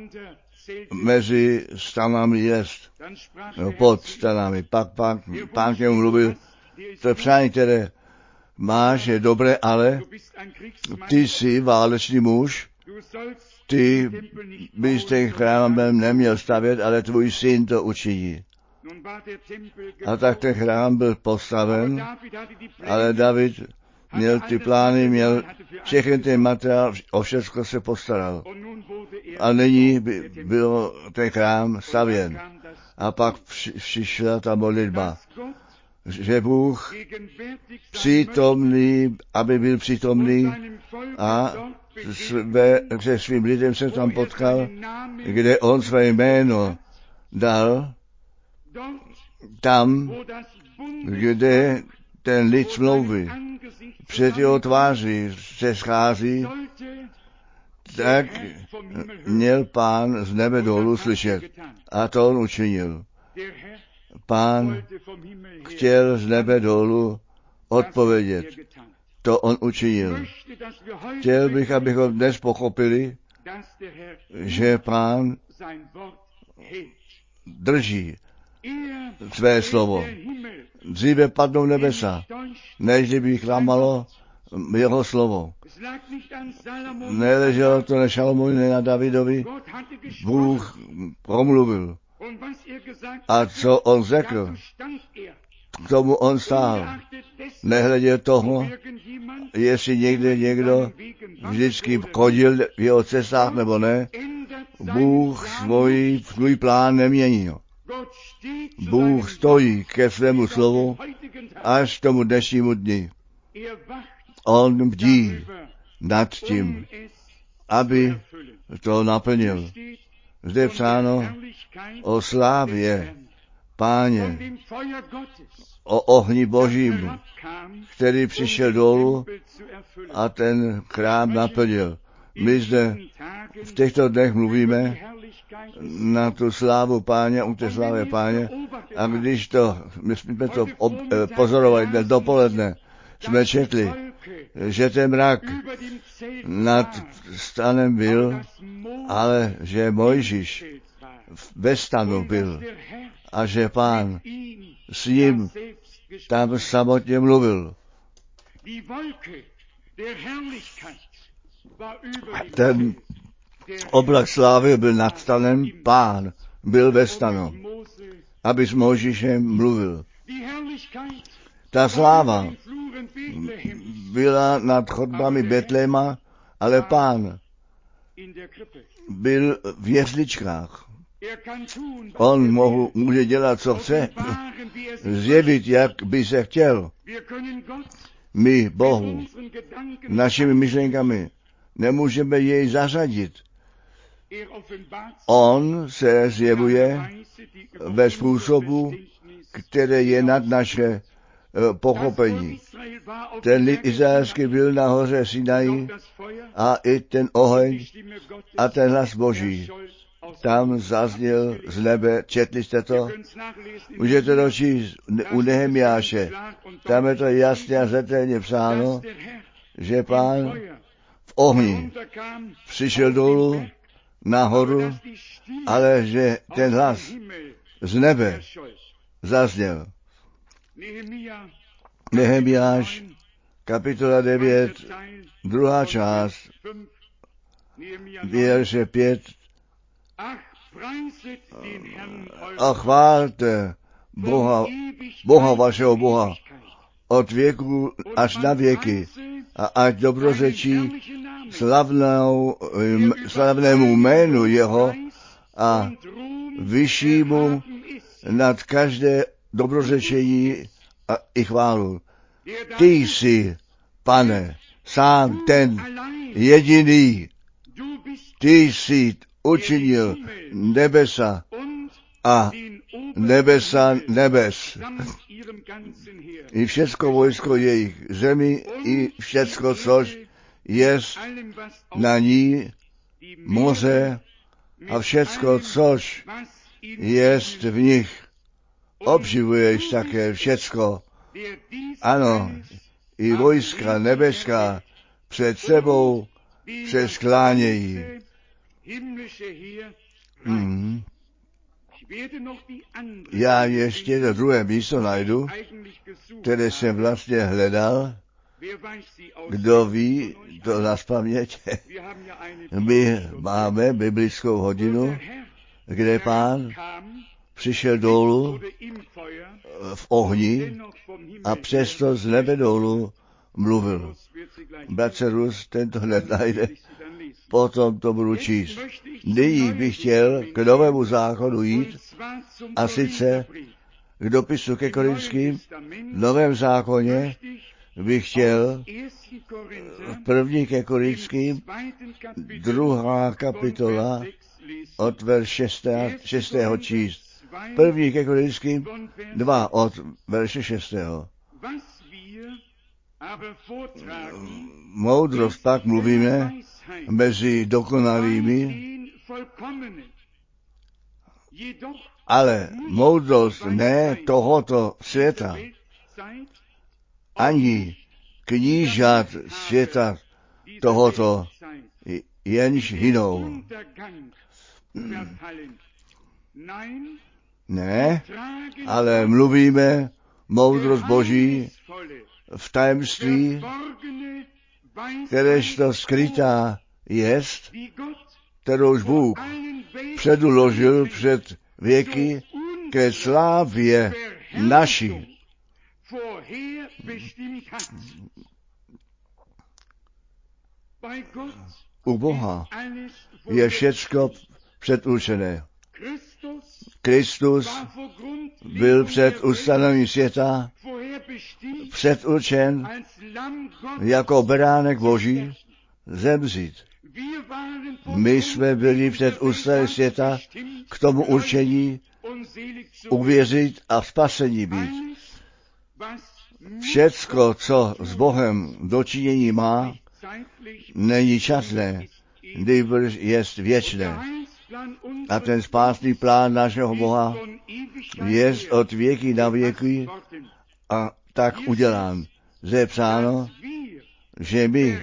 Speaker 3: mezi stanami jest, no, pod stanami. Pak pán k němu mluvil, to přání, které máš, je dobré, ale ty jsi válečný muž, ty bys ten chrám neměl stavět, ale tvůj syn to učiní. A tak ten chrám byl postaven, ale David měl ty plány, měl všechny ten materiál, o všechno se postaral. A nyní byl ten chrám stavěn. A pak přišla ta modlitba, že Bůh přítomný, aby byl přítomný a se svým lidem se tam potkal, kde on své jméno dal, tam, kde ten lid smlouvy před jeho tváří se schází, tak měl Pán z nebe dolů slyšet. A to on učinil. Pán chtěl z nebe dolů odpovědět. To on učinil. Chtěl bych, abychom dnes pochopili, že Pán drží své slovo. Dříve padnou nebesa, než by klamalo jeho slovo. Neleželo to na Šalomovi, na Davidovi. Bůh promluvil. A co on řekl, k tomu on stál. Nehleděl toho, jestli někdo vždycky chodil v jeho cestách nebo ne. Bůh svůj plán neměnil. Bůh stojí ke svému slovu až k tomu dnešnímu dni. On bdí nad tím, aby to naplnil. Zde je psáno o slávě Páně, o ohni Božím, který přišel dolů a ten chrám naplnil. My zde v těchto dnech mluvíme na tu slávu Páně, u té slávy Páně, a když my jsme to pozorovali dnes dopoledne, jsme četli, že ten mrak nad stanem byl, ale že Mojžíš ve stanu byl a že Pán s ním tam samotně mluvil. Ten oblak slávy byl nad stanem, Pán byl ve stanu, aby s Mojžíšem mluvil. Ta sláva byla nad chodbami Betléma, ale Pán byl v jesličkách. On může dělat, co chce, zjevit, jak by se chtěl. My Bohu našimi myšlenkami nemůžeme jej zařadit. On se zjevuje ve způsobu, který je nad naše pochopení. Ten lid izraelský byl na hoře Sinai a i ten oheň a ten hlas Boží tam zazněl z nebe. Četli jste to? Můžete to číst u Nehemiáše. Tam je to jasně a zřetelně psáno, že Pán v ohni přišel dolů nahoru, ale že ten hlas z nebe zazněl. Nehemiáš, kapitola 9, druhá část, verše 5. A chválte Boha vašeho Boha od věku až na věky a ať dobrořečí slavnému jménu jeho a vyššímu nad každé dobrořečení a i chválu. Ty jsi, Pane, sám ten jediný. Ty jsi učinil nebesa a nebesa nebes. I všecko vojsko jejich zemi, i všecko, což jest na ní, moře a všecko, což jest v nich. Obživuješ také všecko. Ano, i vojska nebeská před sebou se sklánějí. Já ještě to druhé místo najdu, které jsem vlastně hledal. Kdo ví, to nazpaměť. My máme biblickou hodinu, kde Pán přišel dolů v ohni a přesto z nebe dolů mluvil. Bratře Rus, tento hned najde, potom to budu číst. Nyní bych chtěl k Novému zákonu jít, a sice k dopisu ke Korinským. V Novém zákoně bych chtěl první ke Korinským, 2. kapitola od verše 6. číst. První ke Korinským 2 od verše 6. Moudrost pak mluvíme mezi dokonalými, ale moudrost ne tohoto světa, ani knížat světa tohoto, jenž hynou. Ne, ale mluvíme moudrost Boží v tajemství, kteréžto skrytá jest, kterouž Bůh předuložil před věky ke slávě naší. U Boha je všecko předurčené. Kristus byl před ustanovením světa předurčen jako beránek Boží zemřít. My jsme byli před ustanovením světa k tomu určení uvěřit a v spasení být. Všecko, co s Bohem dočinění má, není časné, nýbrž jest věčné. A ten spásný plán našeho Boha je od věky na věky a tak udělán. Zde je psáno, že my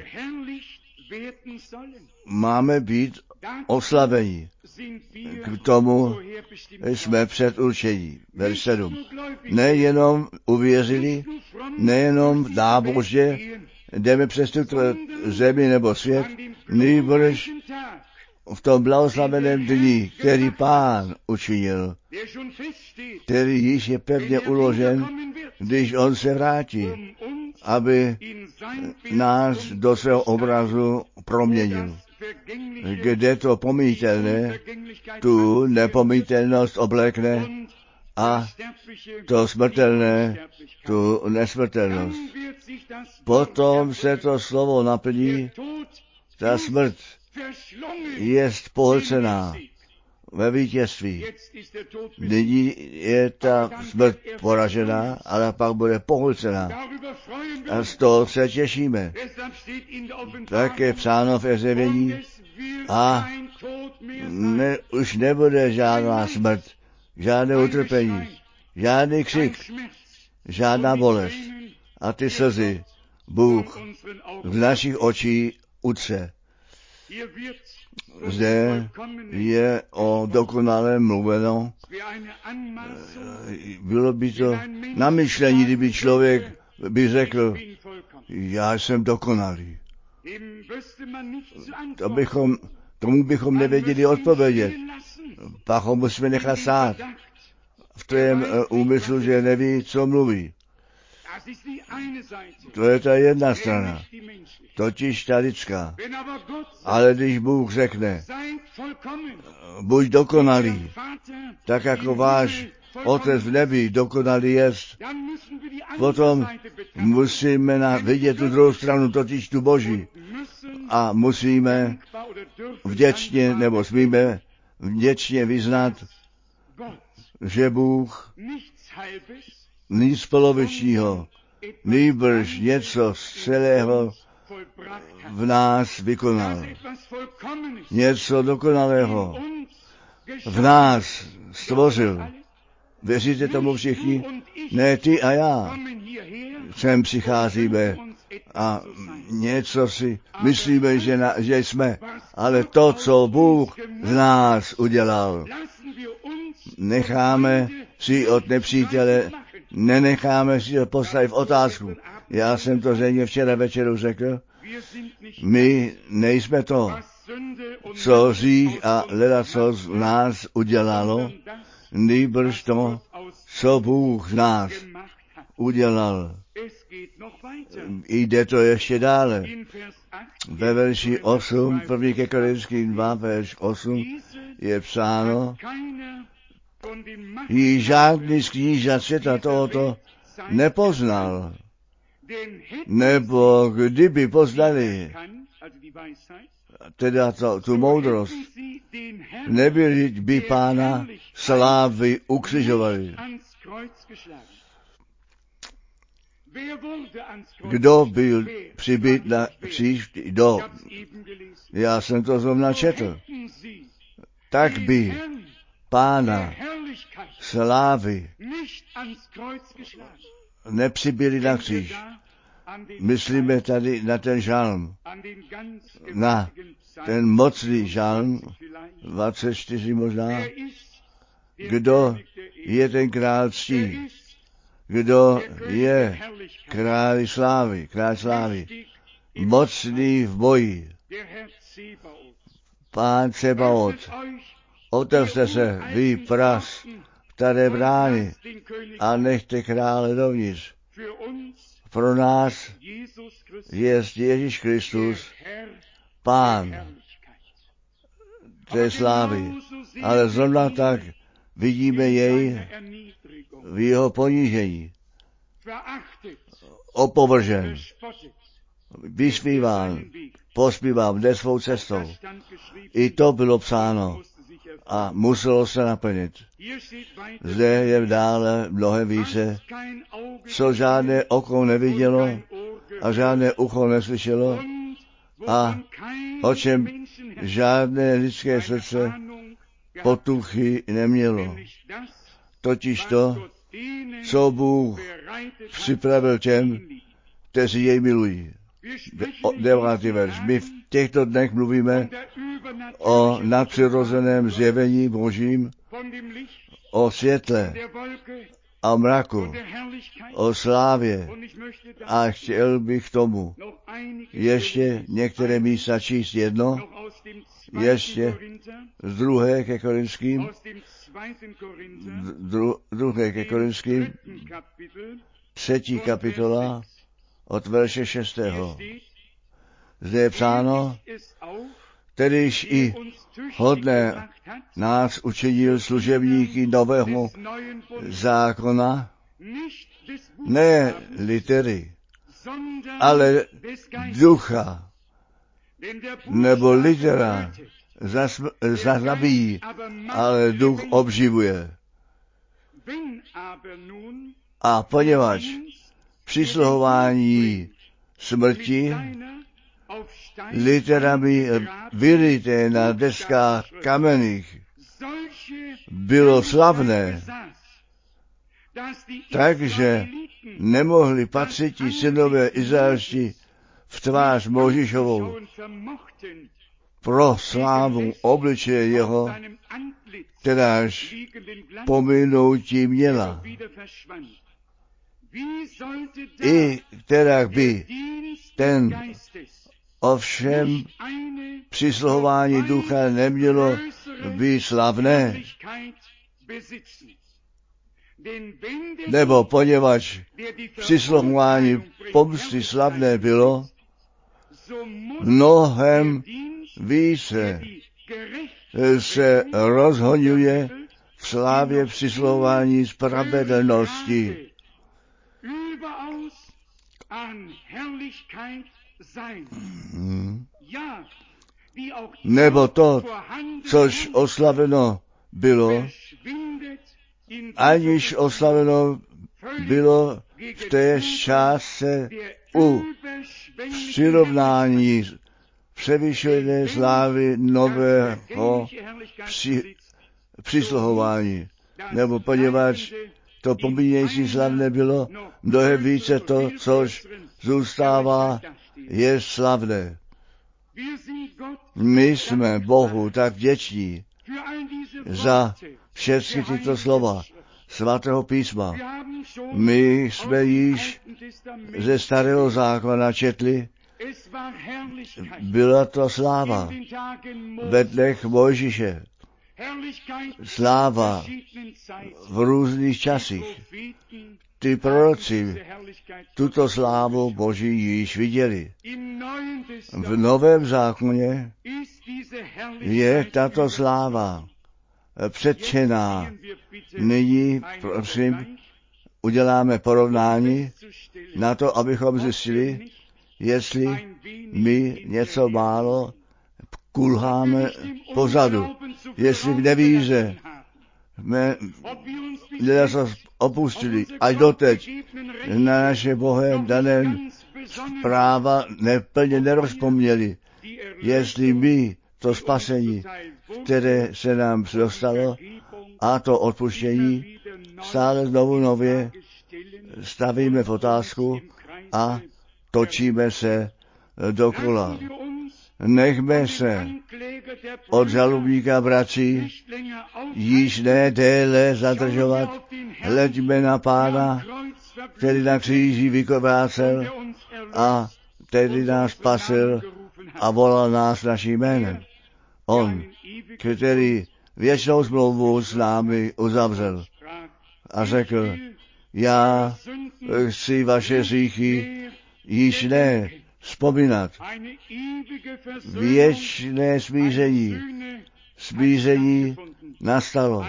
Speaker 3: máme být oslaveni. K tomu jsme předurčení. Verš 7. Nejenom uvěřili, nejenom nábožně jdeme přes tuto zemi nebo svět, nýbrž v tom blahoslaveném dni, který Pán učinil, který již je pevně uložen, když on se vrátí, aby nás do svého obrazu proměnil. Kde to pomítelné, tu nepomítelnost oblékne a to smrtelné, tu nesmrtelnost. Potom se to slovo naplní, ta smrt jest pohlcená ve vítězství. Nyní je ta smrt poražená, ale pak bude pohlcená. A z toho se těšíme. Tak je psáno v Ezévění a už nebude žádná smrt, žádné utrpení, žádný křik, žádná bolest. A ty slzy Bůh z našich očí utře. Zde je o dokonalém mluveno. Bylo by to namyšlení, kdyby člověk by řekl, já jsem dokonalý. Tomu bychom nevěděli odpovědět. Pak ho musíme nechat stát v tom úmyslu, že neví, co mluví. To je ta jedna strana, totiž ta lidská. Ale když Bůh řekne, buď dokonalý, tak jako váš Otec v nebi dokonalý jest, potom musíme vidět tu druhou stranu, totiž tu Boží. A musíme vděčně, nebo smíme vděčně vyznat, že Bůh nic polovičního, nýbrž něco z celého v nás vykonal. Něco dokonalého v nás stvořil. Věříte tomu všichni? Ne, ty a já. Sem přicházíme a něco si myslíme, že jsme, ale to, co Bůh z nás udělal, necháme si od nepřítele, nenecháme si to postavit v otázku. Já jsem to zřejmě včera večeru řekl, my nejsme to, co hřích a ledacos z nás udělalo, nýbrž to, co Bůh z nás udělal. Jde to ještě dále. Ve verši 8, 1. ke Korinským 2, verš 8 je psáno, jí žádný z knížat světa tohoto nepoznal, nebo kdyby poznali, teda tu moudrost, nebyli by Pána slávy ukřižovali. Kdo byl přibit na kříž? Kdo? Já jsem to zrovna četl. Tak by Pána slávy nepřibili na kříž. Myslíme tady na ten žalm, na ten mocný žalm, 24 možná. Kdo je ten král ctí? Kdo je král slávy, mocný v boji, Pán Cebaot, otevřte se, vy pras, které brány, a nechte krále dovnitř. Pro nás je Ježíš Kristus, Pán té slávy, ale zrovna tak vidíme jej v jeho ponížení, opovržen, vysmíván, pospíván, jde svou cestou. I to bylo psáno a muselo se naplnit. Zde je dále mnohem více, co žádné oko nevidělo a žádné ucho neslyšelo a o čem žádné lidské srdce potuchy nemělo. Totiž to, co Bůh připravil těm, kteří jej milují. 9. verš. My v těchto dnech mluvíme o nadpřirozeném zjevení Božím, o světle a mraku, o slávě. A chtěl bych tomu ještě některé místa číst jedno, ještě z 2. ke Korinským, 2. ke Korinským, 3. kapitola, od verše 6. Zde je psáno, kterýž i hodné nás učinil služebníky nového zákona, ne litery, ale ducha, nebo litera zabíjí, ale duch obživuje. A poněvadž přisluhování smrti literami vyryté na deskách kamenných bylo slavné, takže nemohli patřiti synové izraelští v tvář Mojžíšovou pro slávu obličeje jeho, kteráž pominutí měla. I která by ten ovšem přisluhování ducha nemělo být slavné, nebo poněvadž přisluhování pomsty slavné bylo, mnohem více se rozhoňuje v slávě přisluhování spravedlnosti. Nebo to, což oslaveno bylo, aniž oslaveno bylo v té částce u přirovnání převyšené slávy nového přisluhování. nebo poněvadž to pomínější slavné bylo, mnohem více to, což zůstává, je slavné. My jsme Bohu tak vděční za všechny tyto slova svatého písma. My jsme již ze starého zákona četli, byla to sláva ve dnech Mojžíše, sláva v různých časích. Ty proroci tuto slávu Boží již viděli. V Novém zákoně je tato sláva předčená. Nyní, prosím, uděláme porovnání na to, abychom zjistili, jestli my něco málo kulháme pozadu, jestli v nevíře jsme něco opustili, až doteď na naše Bohem dané práva neplně nerozpomněli, jestli my to spasení, které se nám dostalo, a to odpuštění stále znovu nově stavíme v otázku a točíme se dokola. Nechme se od žalobníka bratří již ne déle zadržovat, hleďme na Pána, který na kříži vykovácel a který nás spasil a volal nás naším jménem. On, který věčnou smlouvu s námi uzavřel a řekl, já chci vaše hříchy již ne vzpomínat. Věčné smíření nastalo.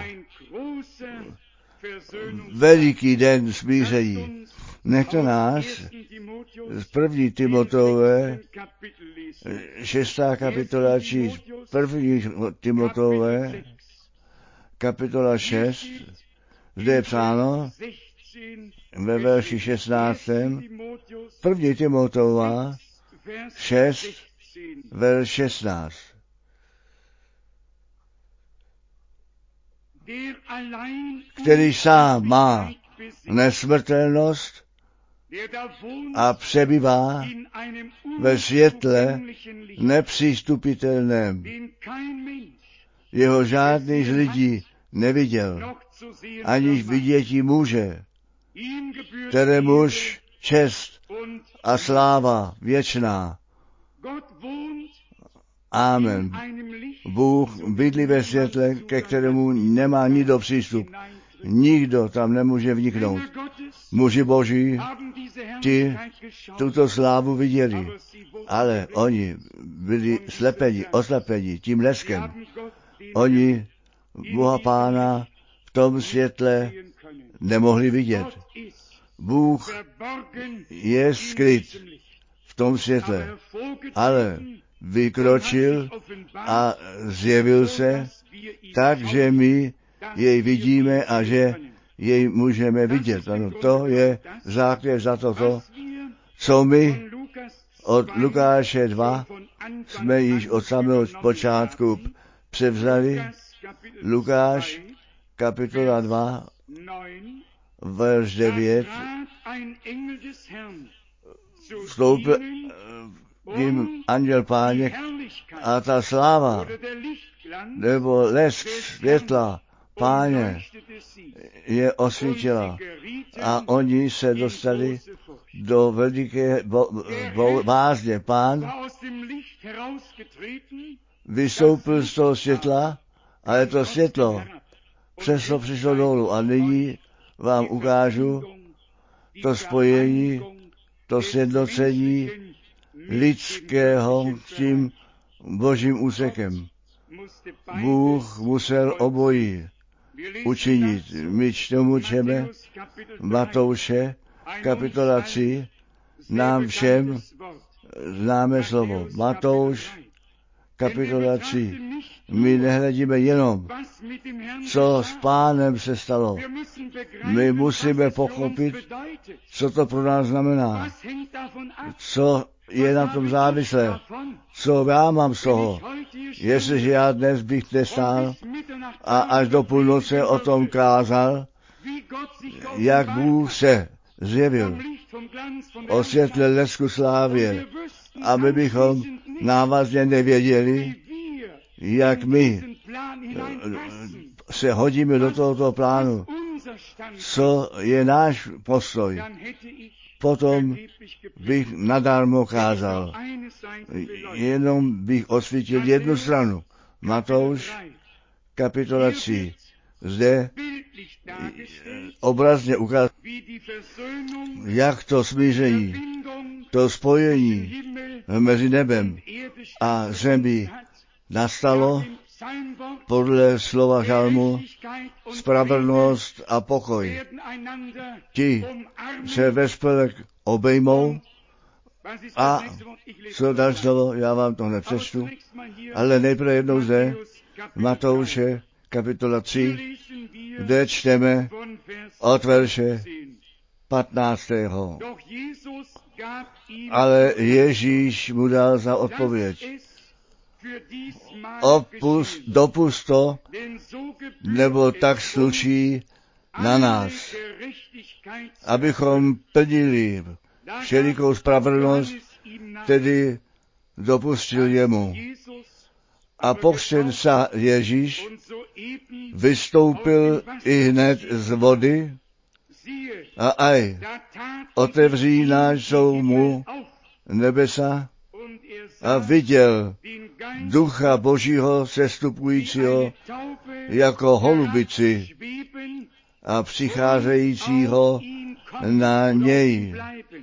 Speaker 3: Veliký den smíření. Nechte nás z 1. Timoteové, 6. kapitola číst. 1. Timoteové, kapitola 6, zde je psáno ve verši 16. 1. Timoteova 6, verš 16. Který sám má nesmrtelnost a přebývá ve světle nepřístupitelném. Jeho žádný z lidí neviděl, aniž vidět může, kterémuž čest a sláva věčná. Amen. Bůh bydlí ve světle, ke kterému nemá nikdo přístup. Nikdo tam nemůže vniknout. Muži Boží, ti tuto slávu viděli, ale oni byli oslepeni tím leskem. Oni Boha Pána v tom světle nemohli vidět. Bůh je skryt v tom světle, ale vykročil a zjevil se tak, že my jej vidíme a že jej můžeme vidět. Ano, to je základ za toto, co my od Lukáše 2 jsme již od samého počátku převzali. Lukáš, kapitola 2, verš 9, vstoupil tím anděl Páně a ta sláva nebo lesk světla Páně je osvítila a oni se dostali do veliké bázně. Pán vystoupil z toho světla, ale to světlo přesto přišlo dolů a nyní vám ukážu to spojení, to sjednocení lidského s tím Božím úsekem. Bůh musel obojí učinit. My čteme Matouše, kapitola 3, nám všem známe slovo. Matouš, kapitola 3. My nehledíme jenom, co s Pánem se stalo. My musíme pochopit, co to pro nás znamená. Co je na tom závislé. Co já mám z toho? Jestliže já dnes bych nestál a až do půlnoce o tom kázal, jak Bůh se zjevil o světle lesku slávě, a my bychom návazně nevěděli, jak my se hodíme do tohoto plánu, co je náš postoj. Potom bych nadarmo kázal. Jenom bych osvítil jednu stranu. Matouš, kapitola 3. Zde obrazně ukázal, jak to smíření, to spojení mezi nebem a zemí nastalo podle slova žalmu spravedlnost a pokoj. Ti se ve spolek obejmou a co další slovo, já vám to nepřečtu, ale nejprve jednou zde Matouše kapitola 3, kde čteme od verše 15. Ale Ježíš mu dal za odpověď: dopust to, nebo tak sluší na nás, abychom plnili všelikou spravedlnost, tedy dopustil jemu. A pokřtěn se Ježíš vystoupil i hned z vody a aj otevřína jsou mu nebesa a viděl Ducha Božího sestupujícího jako holubici a přicházejícího na něj.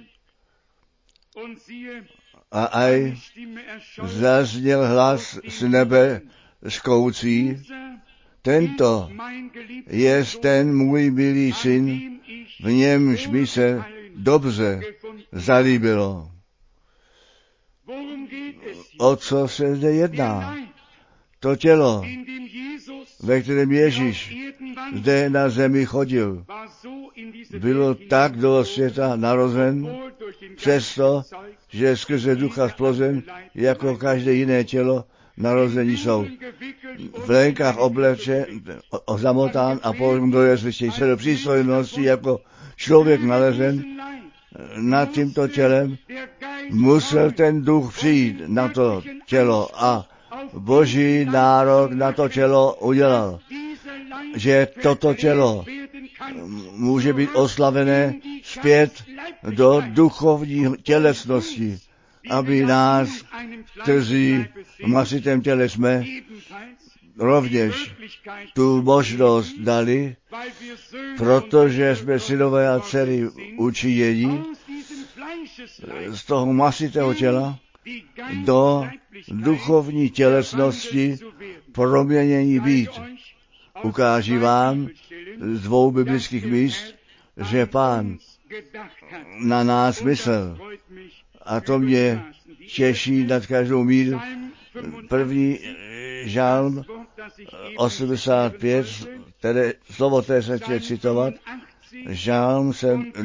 Speaker 3: A aj zazněl hlas z nebe škoucí: tento je ten můj milý syn, v němž mi se dobře zalíbilo. O co se zde jedná? To tělo, ve kterém Ježíš zde na zemi chodil, bylo tak do světa narozen, přesto, že skrze Ducha splozen, jako každé jiné tělo, narození jsou. V lénkách obleče, zamotán a položen do jesliště, se do přístojnosti jako člověk nalezen nad tímto tělem, musel ten duch přijít na to tělo a Boží nárok na to tělo udělal, že toto tělo může být oslavené zpět do duchovní tělesnosti, aby nás, kteří v masitém těle jsme, rovněž tu možnost dali, protože jsme synové a dcery učinění z toho masitého těla do duchovní tělesnosti proměnění být. Ukáží vám z 2 biblických míst, že Pán na nás myslel. A to mě těší nad každou míru. První žalm 85, které slovo té se chce citovat, žalm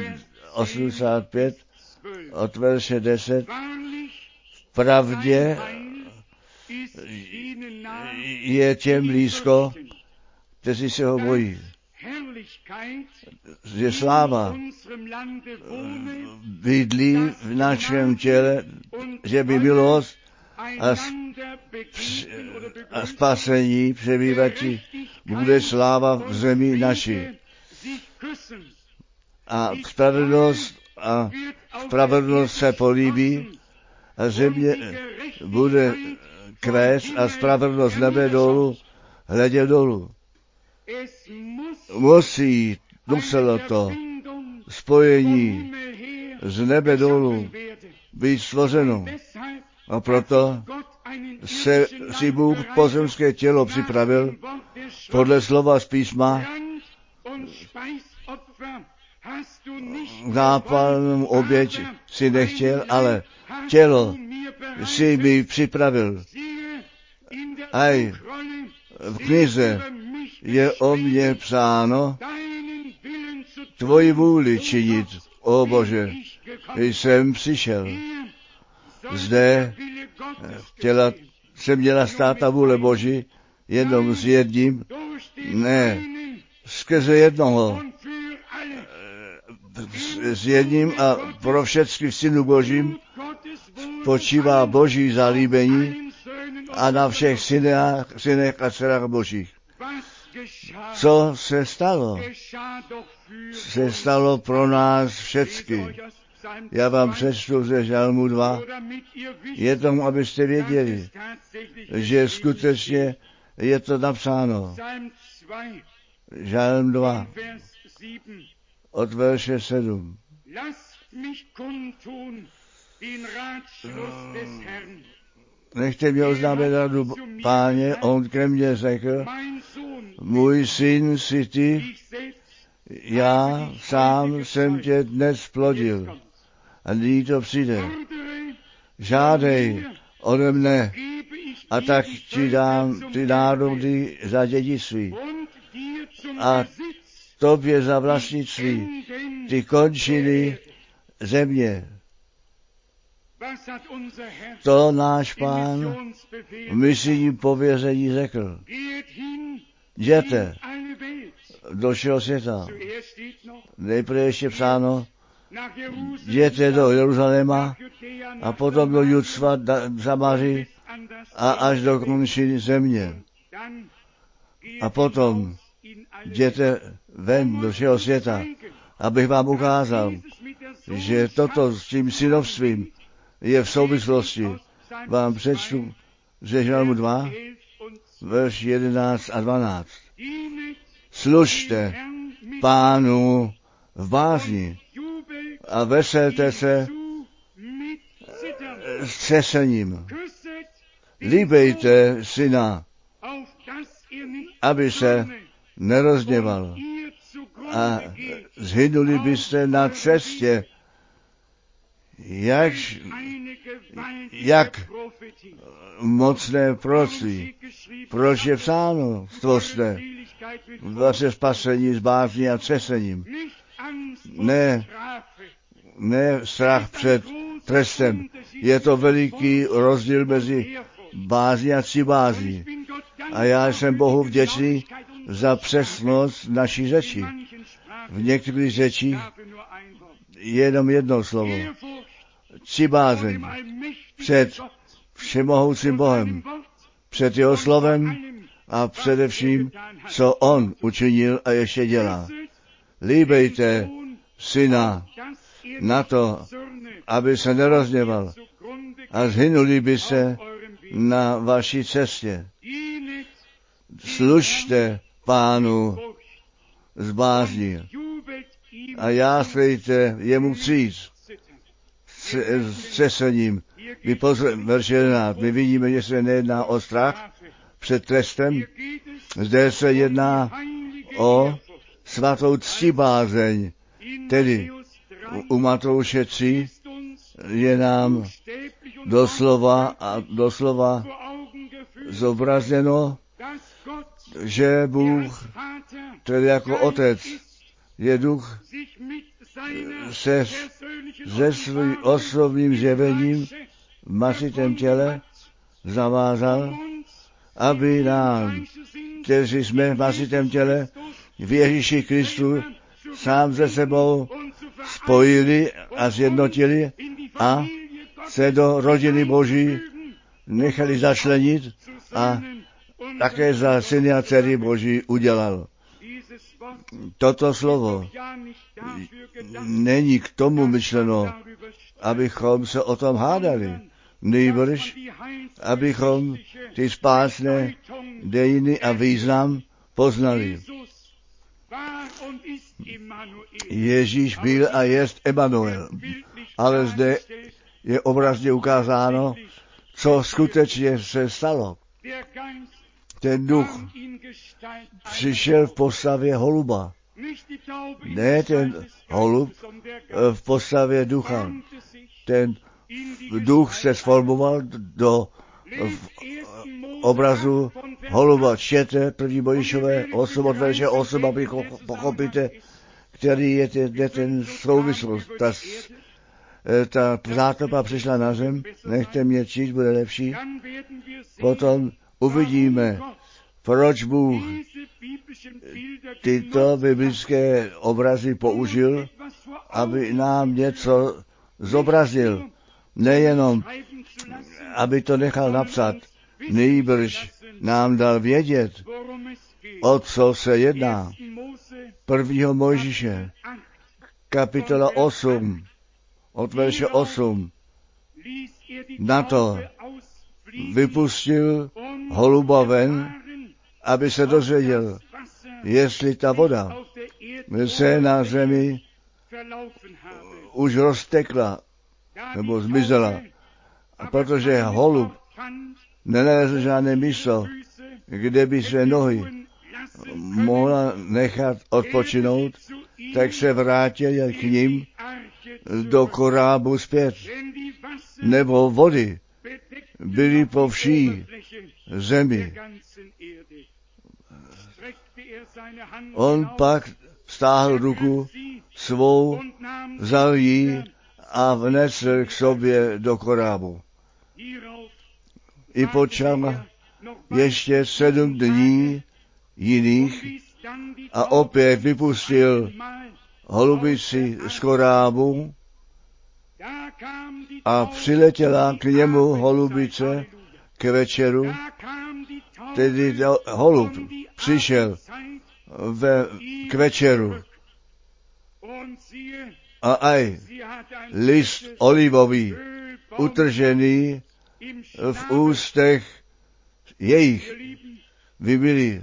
Speaker 3: 85 od verše 10. Pravdě je těm blízko, kteří se ho bojí. Že sláva bydlí v našem těle, že by milost a spasení přebývací bude sláva v zemi naší. A spravedlnost se políbí a země bude kvést a spravedlnost nebe dolů, hledě dolů. Muselo to spojení z nebe dolů být stvořeno. A proto si Bůh pozemské tělo připravil podle slova z písma. Zápalnou oběť si nechtěl, ale tělo si mi připravil. Aj v knize je o mně psáno, tvoji vůli činit, o Bože, jsem přišel. Zde se měla stát ta vůle Boží, jenom s jedním, ne, skrze jednoho, s jedním a pro všechny synu Božím počívá Boží zalíbení a na všech synech a dcerách Božích. Co se stalo? Se stalo pro nás všecky. Já vám přečtu ze Žalmu 2, je tomu, abyste věděli, že skutečně je to napsáno. Žalm 2, od verše 7. Nechte mě oznámit radu Páně, on ke mně řekl, můj syn jsi ty, já sám jsem tě dnes plodil. A nyní to přijde. Žádej ode mne a tak ti dám ty národy za dědictví a tobě za vlastnictví ty končiny země. To náš Pán v misijním pověření řekl. Jděte do všeho světa. Nejprve ještě psáno, jděte do Jeruzaléma a potom do Judstva, Samaří a až do končin země. A potom jděte ven do všeho světa, abych vám ukázal, že toto s tím synovstvím je v souvislosti. Vám přečtu ze Žalmu 2, verš 11 a 12. Služte Pánu v bázni a veselte se s třesením. Líbejte syna, aby se nerozděval a zhynuli byste na cestě, jak mocné proroctví. Proč je psáno, stvořte vaše spasení s bázní a třesením. Ne strach před trestem. Je to veliký rozdíl mezi bázní a cibázní. A já jsem Bohu vděčný za přesnost naší řeči. V některých řečích je jenom jedno slovo. Cibázeň před všemohoucím Bohem, před jeho slovem a především, co on učinil a ještě dělá. Líbejte syna na to, aby se nerozděval a zhynuli by se na vaší cestě. Služte Pánu z bázní a jástrejte jemu cíc s třesením. Verš 11. My vidíme, že se nejedná o strach před trestem. Zde se jedná o svatou ctibázeň. Tedy u Matouše 3 je nám doslova zobrazeno, že Bůh, tedy jako Otec, je duch se svým osobním zjevením v masitém těle zavázal, aby nám, kteří jsme v masitém těle, v Ježíši Kristu sám se sebou spojili a zjednotili a se do rodiny Boží nechali začlenit a také za syny a dcery Boží udělal. Toto slovo není k tomu myšleno, abychom se o tom hádali, nýbrž abychom ty spásné dějiny a význam poznali. Ježíš byl a jest Emanuel, ale zde je obrazně ukázáno, co skutečně se stalo. Ten duch přišel v postavě holuba. Ne ten holub v postavě ducha. Ten duch se sformoval do obrazu holuba. Čtěte 1. Mojžíšové 8 od verše 8, aby pochopíte, který je ten souvislost. ta zátopa přišla na zem, nechte mě číst, bude lepší. Potom uvidíme, proč Bůh tyto biblické obrazy použil, aby nám něco zobrazil. Nejenom, aby to nechal napsat, nýbrž nám dal vědět, o co se jedná. 1. Mojžíše, kapitola 8, od verše 8. Na to vypustil holuba ven, aby se dozvěděl, jestli ta voda se na zemi už roztekla nebo zmizela. A protože holub nenalezl žádné místo, kde by své nohy mohla nechat odpočinout, tak se vrátil k ním do korábu zpět. Nebo vody byly po vší zemi. On pak stáhl ruku svou, vzal ji a vnesl k sobě do korábu. I počal ještě 7 dní jiných a opět vypustil holubici z korábu a přiletěla k němu holubice k večeru, tedy holub přišel k večeru a aj list olivový utržený v ústech jejich vybili.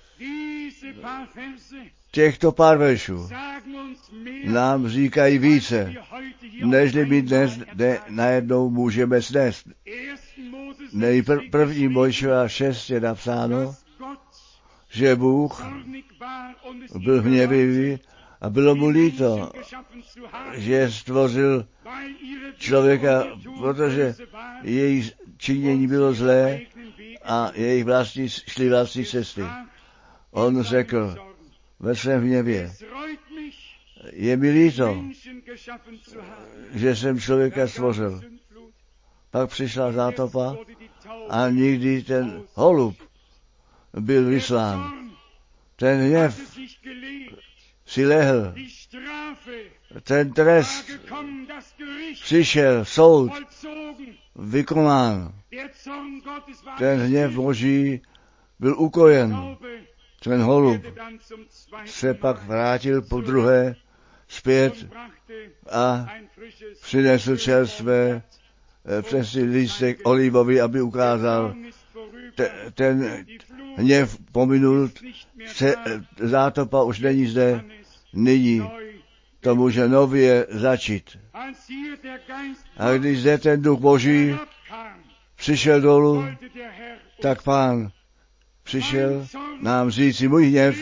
Speaker 3: Těchto pár veršů nám říkají více, nežli my dnes najednou můžeme snést. První Mojžíšova 6 je napsáno, že Bůh byl hněvivý a bylo mu líto, že stvořil člověka, protože jejich činění bylo zlé a jejich šli vlastní cesty. On řekl ve svém hněvě, je mi líto, že jsem člověka stvořil. Pak přišla zátopa a nikdy ten holub byl vyslán. Ten hněv si lehl. Ten trest přišel, soud vykonán. Ten hněv Boží byl ukojen. Ten holub se pak vrátil po druhé zpět a přinesl čerstvé přesný lístek olivový, aby ukázal, ten hněv pominul, zátopa už není zde, nyní to může nově začít. A když zde ten duch Boží přišel dolů, tak Pán přišel nám říci, můj hněv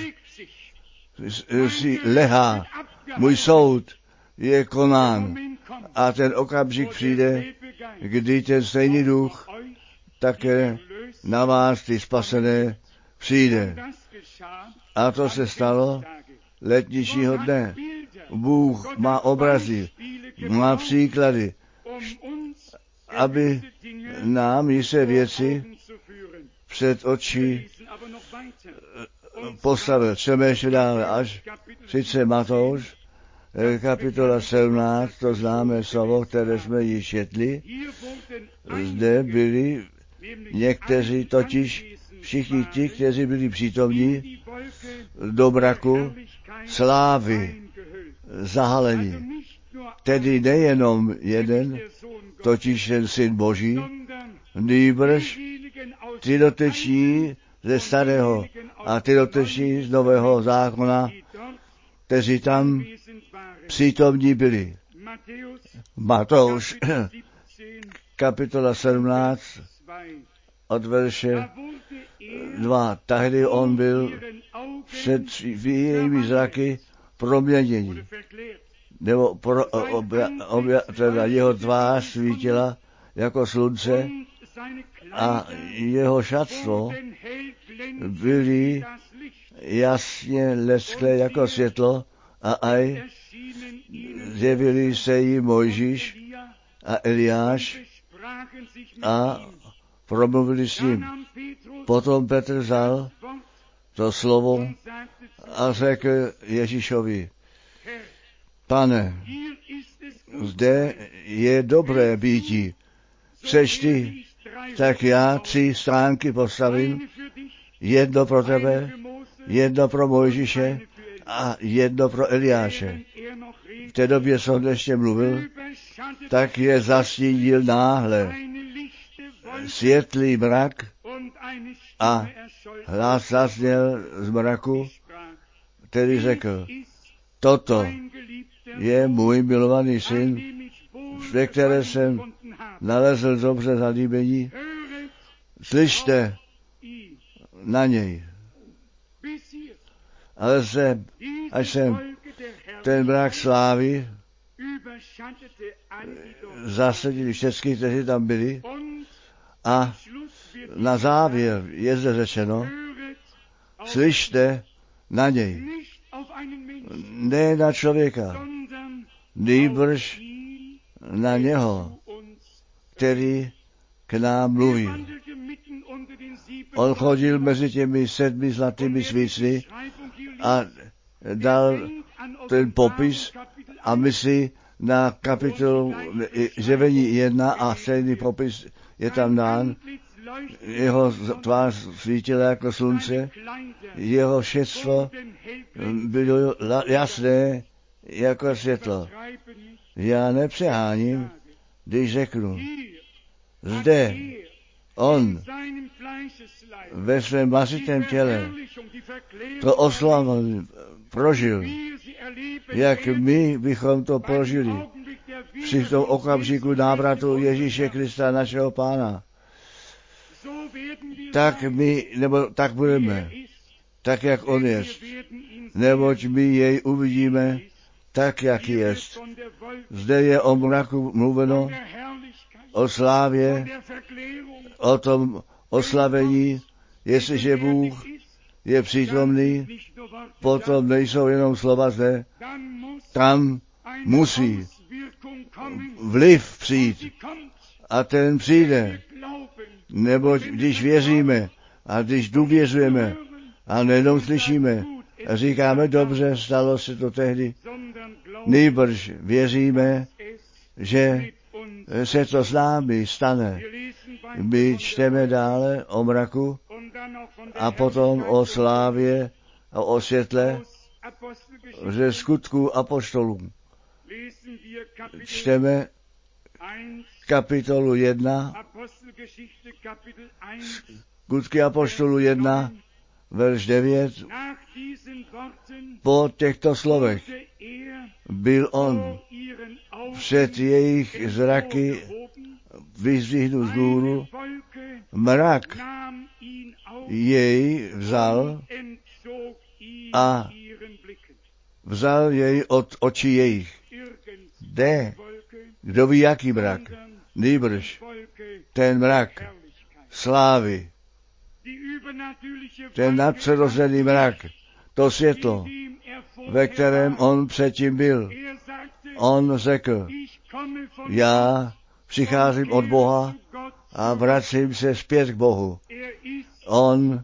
Speaker 3: si lehá, můj soud je konán. A ten okamžik přijde, kdy ten stejný duch také na vás, ty spasené, přijde. A to se stalo letničního dne. Bůh má obrazy, má příklady, aby nám jisté věci před oči postavil. Čteme ještě dále, až sice Matouš, kapitola 17, to známé slovo, které jsme již četli. Zde byli někteří, totiž všichni ti, kteří byli přítomní do mraku slávy zahalení. Tedy nejenom jeden, totiž ten Syn Boží, nýbrž ty doteční ze starého a ty doteční z nového zákona, kteří tam přítomní byli. Matouš, kapitola 17, od verše 2. Tahdy on byl před jejími zraky proměnění. Nebo teda jeho tvář svítila jako slunce a jeho šatstvo byly jasně lesklé jako světlo a aj zjevili se jí Mojžíš a Eliáš a promluvili s ním. Potom Petr vzal to slovo a řekl Ježíšovi: Pane, zde je dobré býti. Chceš ty, tak já 3 stránky postavím, 1 pro tebe, 1 pro Mojžíše a 1 pro Eliáše. V té době jsem ještě mluvil, tak je zastínil náhle světlý mrak a hlas zazněl z mraku, který řekl: Toto je můj milovaný syn, ve které jsem nalezl dobře zalíbení. Slyšte na něj. Ale až jsem ten mrak slávy zasadili všechny, kteří tam byli, a na závěr je zde řečeno: slyšte na něj. Ne na člověka, nýbrž na něho, který k nám mluví. On chodil mezi těmi 7 zlatými svícny a dal ten popis a myslí na kapitolu Zjevení 1 a stejný popis je tam dán. Jeho tvář svítila jako slunce, jeho šetstvo bylo jasné jako světlo. Já nepřeháním, když řeknu, zde on ve svém masitém těle to oslavu prožil, jak my bychom to prožili při tom okamžiku návratu Ježíše Krista, našeho Pána. Tak my, nebo tak budeme, tak jak on je, neboť my jej uvidíme tak, jak je. Zde je o mraku mluveno, o slávě, o tom oslavení. Jestliže Bůh je přítomný, potom nejsou jenom slova zde, tam musí vliv přijít. A ten přijde, neboť když věříme a když důvěřujeme a nejenom slyšíme a říkáme, dobře, stalo se to tehdy, nýbrž věříme, že se to s námi stane. My čteme dále o mraku a potom o slávě a o světle ze Skutků apoštolů. Čteme kapitolu 1, Skutky apoštolů 1, verš 9. Po těchto slovech byl on před jejich zraky vyzdvihnut z hůru, mrak jej vzal a vzal jej od očí jejich. Jde, kdo ví, jaký mrak, nýbrž ten mrak slávy, ten nadpřirozený mrak, to světlo, ve kterém on předtím byl. On řekl, já přicházím od Boha a vracím se zpět k Bohu. On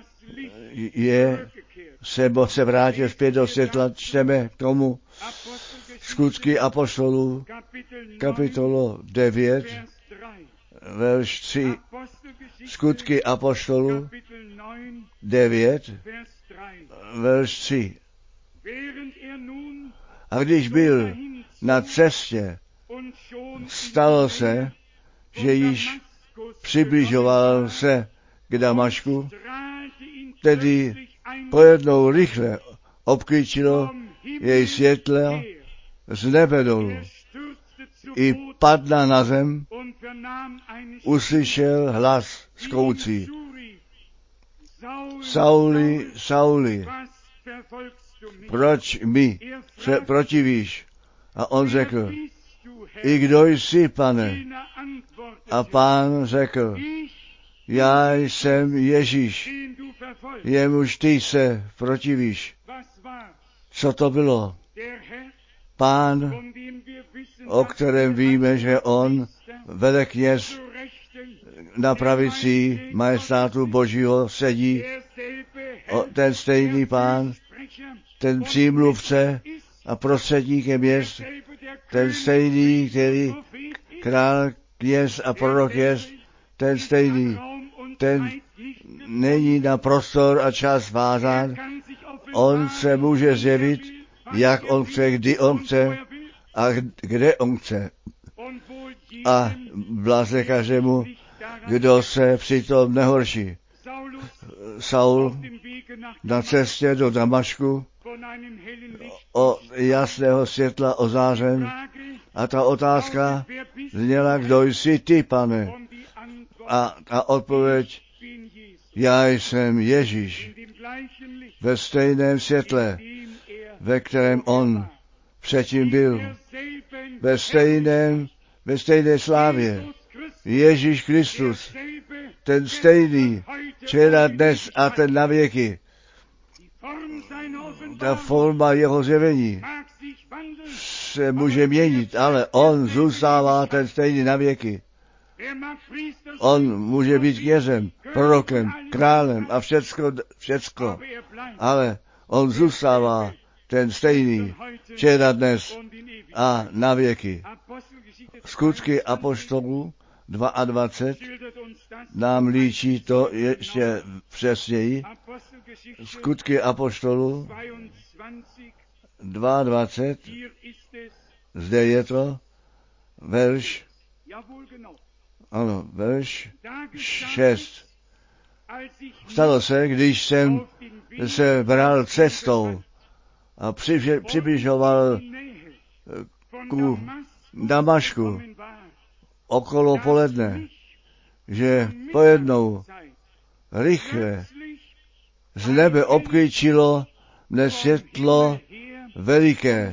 Speaker 3: se vrátil zpět do světla. Čteme k tomu Skutky apoštolů, kapitolu 9, verš 3. Skutky apoštolů 9, verš 3. A když byl na cestě, stalo se, že již přibližoval se k Damašku, tedy pojednou rychle obklíčilo jej světlo z nebe dolů. I padla na zem, uslyšel hlas zkoucí: Sauli, Sauli, proč mi se protivíš? A on řekl, i kdo jsi, Pane? A Pán řekl, já jsem Ježíš, jemuž ty se protivíš. Co to bylo? Pán, o kterém víme, že on, velekněz na pravici majestátu Božího sedí, ten stejný Pán, ten přímluvce a prostředníkem jest, ten stejný, který král, kněz a prorok jest, ten stejný, ten není na prostor a čas vázán, on se může zjevit, jak on chce, kdy on chce a kde on chce. A bláze každému, kdo se přitom nehorší. Saul na cestě do Damašku o jasného světla ozářen a ta otázka zněla, kdo jsi ty, Pane? A odpověď, já jsem Ježíš, ve stejném světle, ve kterém on předtím byl, ve stejné slávě. Ježíš Kristus, ten stejný, včera, dnes a ten na věky. Ta forma jeho zjevení se může měnit, ale on zůstává ten stejný na věky. On může být knězem, prorokem, králem a všecko, ale on zůstává ten stejný, včera, dnes a na věky. Skutky apoštolů 22 nám líčí to ještě přesněji. Skutky apoštolů 22, zde je to verš 6. Stalo se, když jsem se bral cestou a přibližoval ku Damašku okolo poledne, že pojednou rychle z nebe obklíčilo mne světlo veliké.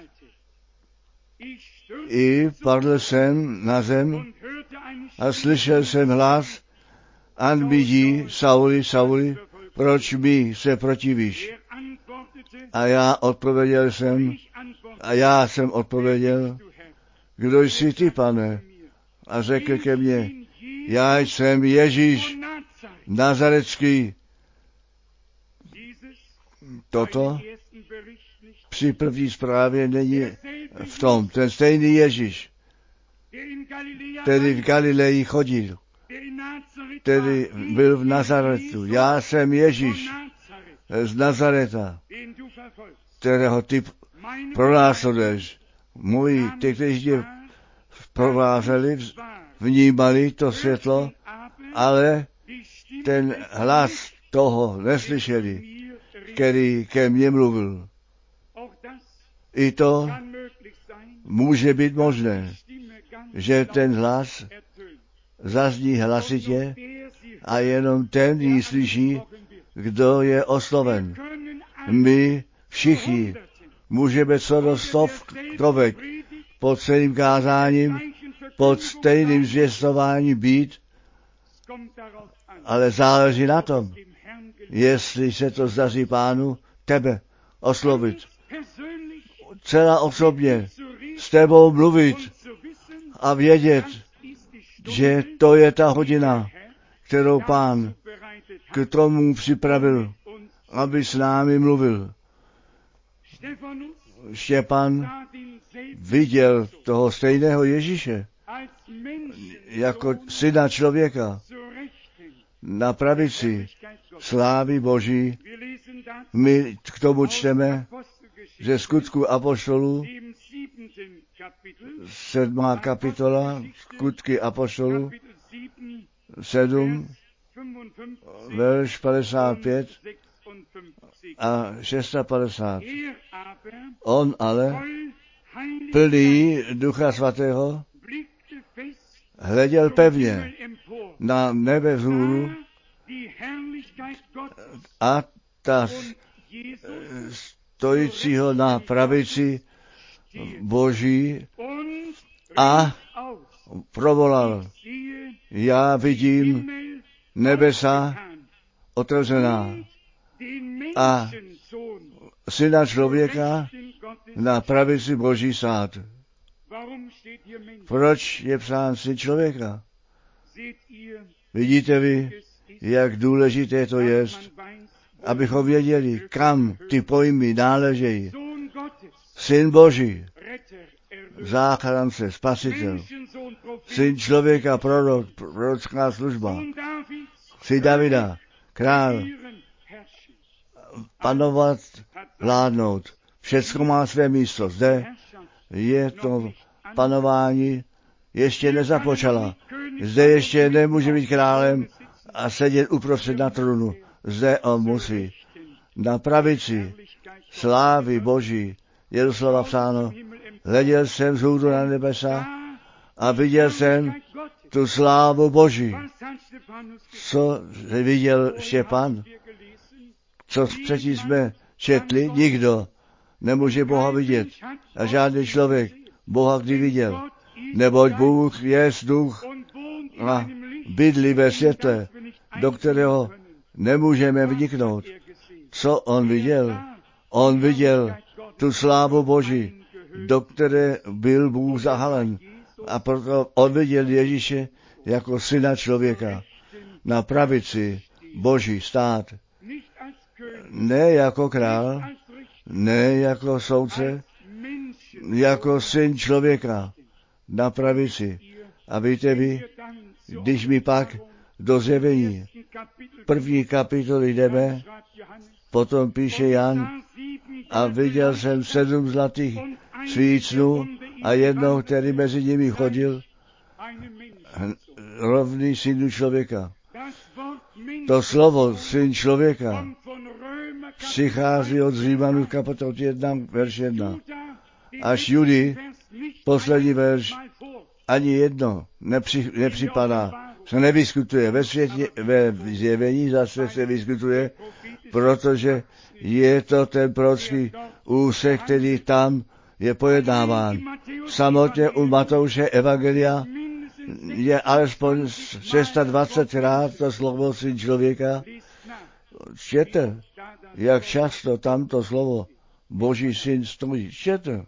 Speaker 3: I padl jsem na zem a slyšel jsem hlas: Anbidí, Sauli, Sauli, proč mi se protivíš? A já jsem odpověděl, kdo jsi ty, Pane? A řekl ke mně, já jsem Ježíš Nazarecký. Toto při první zprávě není v tom. Ten stejný Ježíš, který v Galileji chodil, který byl v Nazaretu. Já jsem Ježíš z Nazareta, kterého ty pronásleduješ. Ty, kteří tě provázeli, vnímali to světlo, ale ten hlas toho neslyšeli, který ke mně mluvil. I to může být možné, že ten hlas zazní hlasitě a jenom ten ji slyší, kdo je osloven. My všichni můžeme co do stovek pod stejným kázáním, pod stejným zvěstováním být, ale záleží na tom, jestli se to zdaří Pánu tebe oslovit. Celá osobně s tebou mluvit a vědět, že to je ta hodina, kterou Pán k tomu připravil, aby s námi mluvil. Štěpán viděl toho stejného Ježíše jako syna člověka na pravici slávy Boží. My k tomu čteme ze Skutku apoštolů, 7. kapitola, Skutky apoštolů, 7, verš 55 a 650. On ale, plný Ducha Svatého, hleděl pevně na nebe vzhůru a ta stojícího na pravici Boží a provolal: já vidím nebesa otevřená a syna člověka na pravici Boží sát. Proč je psán syn člověka? Vidíte vy, jak důležité to je, abychom věděli, kam ty pojmy náležejí. Syn Boží, záchránce, spasitel, syn člověka, prorok, prorocká služba, syn Davida, král, panovat, vládnout. Všecko má své místo. Zde je to panování ještě nezapočala. Zde ještě nemůže být králem a sedět uprostřed na trůnu. Zde on musí na pravici slávy Boží. Je doslova psáno, hleděl jsem vzhůru na nebesa a viděl jsem tu slávu Boží. Co viděl Štěpán? Co předtím jsme četli? Nikdo nemůže Boha vidět. A žádný člověk Boha kdy viděl. Neboť Bůh je duch a bydlí ve světle, do kterého nemůžeme vniknout. Co on viděl? On viděl tu slávu Boží, do které byl Bůh zahalen. A proto on viděl Ježíše jako syna člověka na pravici Boží stát. Ne jako král, ne jako soudce, jako syn člověka na pravici. A víte vy, když mi pak do Zjevení první kapitoly jdeme, potom píše Jan, a viděl jsem 7 zlatých svícnů a jednoho, který mezi nimi chodil, rovný synu člověka. To slovo syn člověka přichází od Římanů kapitol 1, verš 1. Až Judy, poslední verš, ani jedno nepřipadá, se nevyskutuje. Ve světě, ve Zjevení zase se vyskutuje, protože je to ten prorocký úsek, který tam je pojednáván. Samotně u Matouše evangelia je alespoň 620krát to slovo syn člověka. Čtěte, jak často tamto slovo Boží syn stojí. Čtěte.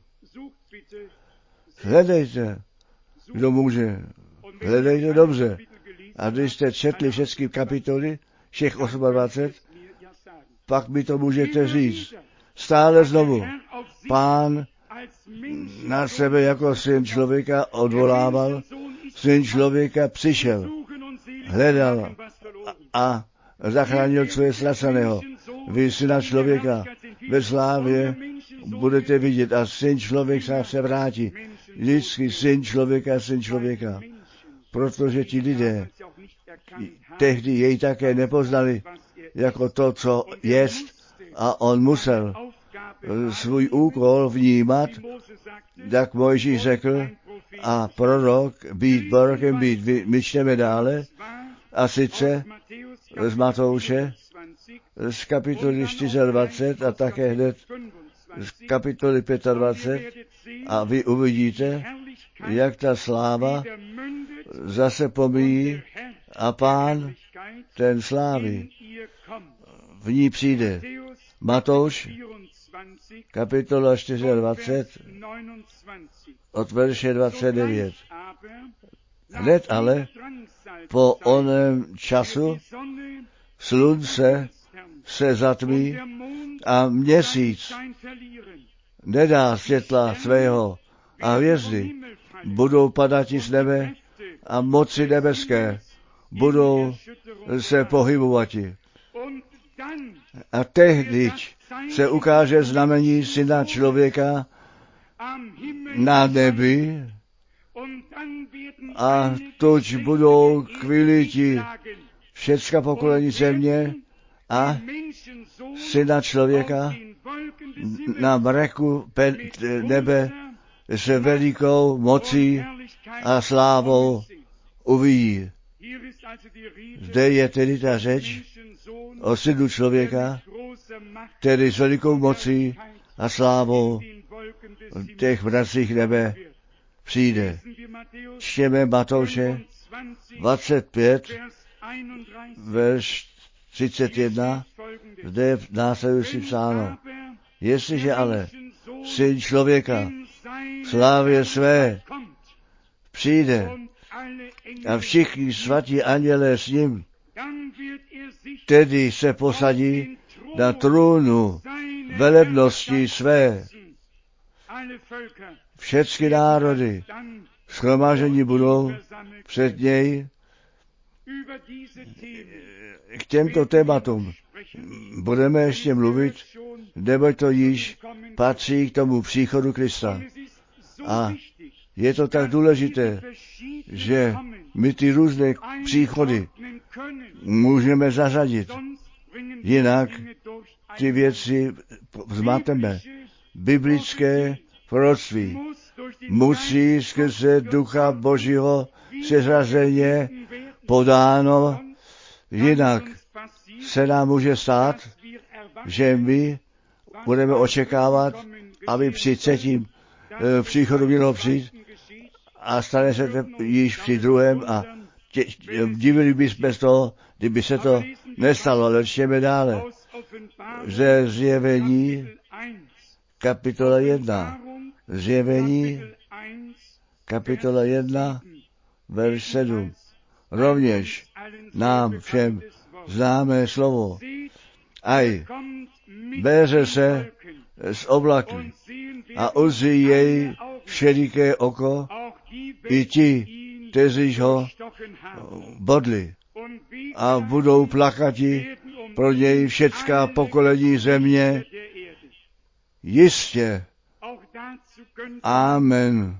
Speaker 3: Hledejte, kdo může. Hledejte dobře. A když jste četli všechny kapitoly, všech 28, pak mi to můžete říct. Stále znovu. Pán na sebe jako syn člověka odvolával. Syn člověka přišel, hledal a zachránil své ztraceného. Vy syna člověka ve slávě budete vidět a syn člověk se vrátí. Lidský syn člověka. Protože ti lidé tehdy jej také nepoznali jako to, co jest, a on musel svůj úkol vnímat, jak Mojžíš řekl, a prorok být prorokem být. My čteme dále, a sice z Matouše, z kapitoly 24 a také hned z kapitoly 25, a vy uvidíte, jak ta sláva zase pomíjí a Pán ten slávy v ní přijde. Matouš, kapitola 24, od verše 29. Hned ale po onem času slunce se zatmí a měsíc nedá světla svého a hvězdy budou padati z nebe a moci nebeské budou se pohybovati. A tehdy se ukáže znamení syna člověka na nebi a tuď budou kviliti všecka pokolení země a syna člověka na mraku nebe se velikou mocí a slávou uvidí. Zde je tedy ta řeč o synu člověka, který s velikou mocí a slávou těch mracích nebe přijde. Čtěme Matouše 25, verš 31, zde je následující psáno. Jestliže ale syn člověka slávě své přijde a všichni svatí andělé s ním, tedy se posadí na trůnu velebnosti své. Všechny národy shromáždění budou před něj. K těmto tématům budeme ještě mluvit, neboť to již patří k tomu příchodu Krista. A je to tak důležité, že my ty různé příchody můžeme zařadit. Jinak ty věci zmateme. Biblické proroctví musí skrze Ducha Božího seřazeně podáno, jinak se nám může stát, že my budeme očekávat, aby při třetím příchodu mělo přijít a stane se to již při druhém a divili bychom z toho, kdyby se to nestalo, ale čteme dále. Ze Zjevení kapitola 1. Zjevení kapitola 1, verš 7. Rovněž nám všem známé slovo. Aj bere se z oblaky a uzří jej všeliké oko, i ti, kteří ho bodli, a budou plakati pro něj všecká pokolení země. Jistě. Amen.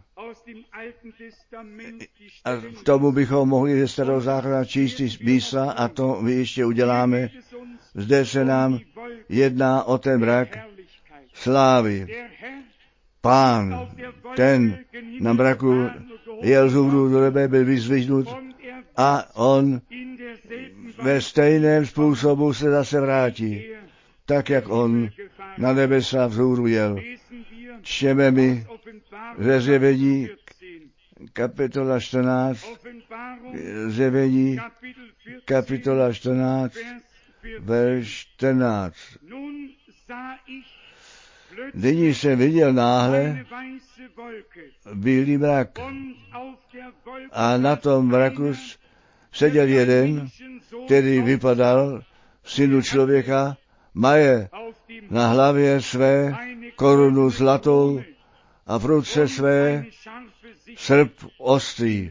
Speaker 3: A k tomu bychom mohli ze Starého zákona číst místa a to my ještě uděláme. Zde se nám jedná o ten mrak slávy. Pán, ten na mraku jel z hůru do nebe, byl vyzvihnut a on ve stejném způsobu se zase vrátí, tak jak on na nebesa vzhůru jel. Čteme mi ze Zjevení kapitola 14, Zjevení kapitola 14, verš 14. Nyní jsem viděl náhle bílý mrak a na tom mraku seděl jeden, který vypadal synu člověka, maje na hlavě své korunu zlatou a v ruce své srp ostrý.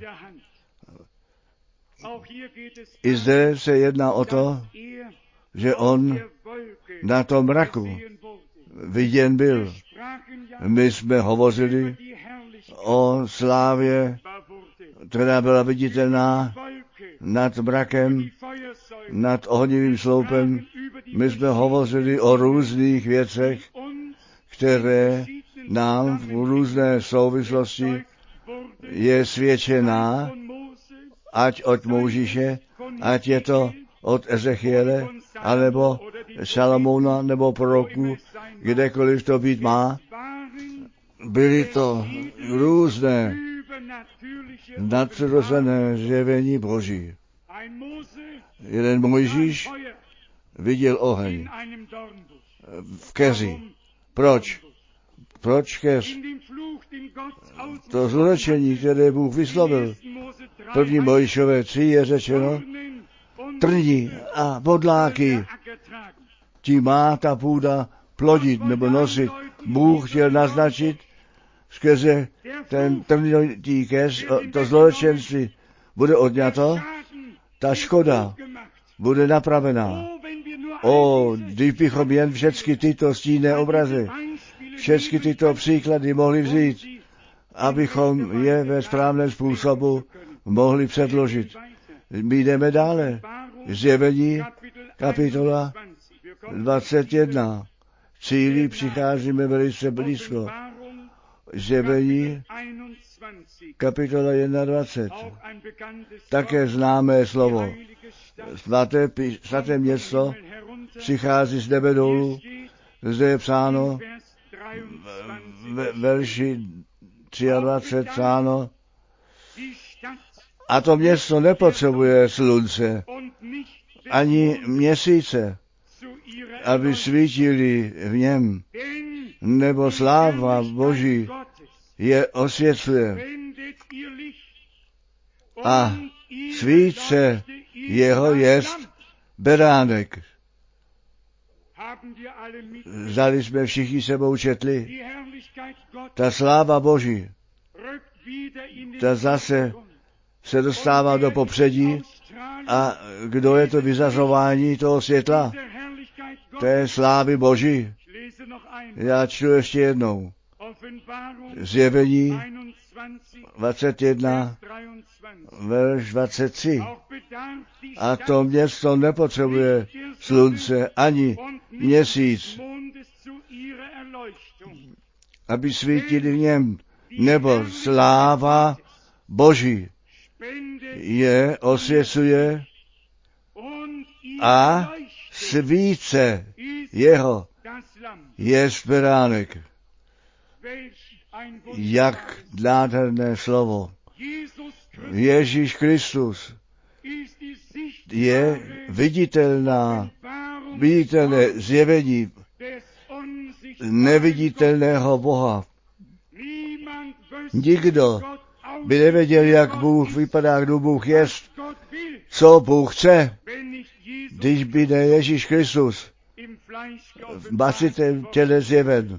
Speaker 3: I zde se jedná o to, že on na tom mraku viděn byl. My jsme hovořili o slávě, která byla viditelná nad mrakem, nad ohnivým sloupem. My jsme hovořili o různých věcech, které nám v různé souvislosti je svědčená, ať od Mojžíše, ať je to od Ezechiele, anebo Šalamouna, nebo proroků, kdekoliv to být má. Byly to různé nadpřirozené zjevení Boží. Jeden Mojžíš viděl oheň v keři. Proč? Proč keř? To zlorečení, které Bůh vyslovil. První Mojžíšové 3 je řečeno, trní a bodláky, tím má ta půda plodit nebo nosit. Bůh chtěl naznačit skrze ten trnitý keř, to zlorečenství bude odňato, ta škoda bude napravená. Kdybychom jen všechny tyto stínné obrazy, všechny tyto příklady mohli vzít, abychom je ve správném způsobu mohli předložit. My jdeme dále. Zjevení kapitola 21. Cíli přicházíme velice blízko. Zjevení kapitola 21. Také známé slovo. Svaté město přichází z nebe dolů. Zde je psáno ve verši 23 psáno, a to město nepotřebuje slunce ani měsíce, aby svítili v něm, nebo sláva Boží je osvěcuje a svíce jeho jest beránek. Zdali jsme všichni sebou četli. Ta sláva Boží, ta zase se dostává do popředí. A kdo je to vyzařování toho světla? Té slávy Boží. Já čtu ještě jednou. Zjevení 21, verš 23. A to město nepotřebuje slunce ani měsíc, aby svítili v něm, nebo sláva Boží je osvěcuje a svíce jeho je beránek. Jak nádherné slovo. Ježíš Kristus je viditelné zjevení neviditelného Boha. Nikdo by nevěděl, jak Bůh vypadá, kdo Bůh je, co Bůh chce, když by ne Ježíš Kristus v masitém těle zjeven.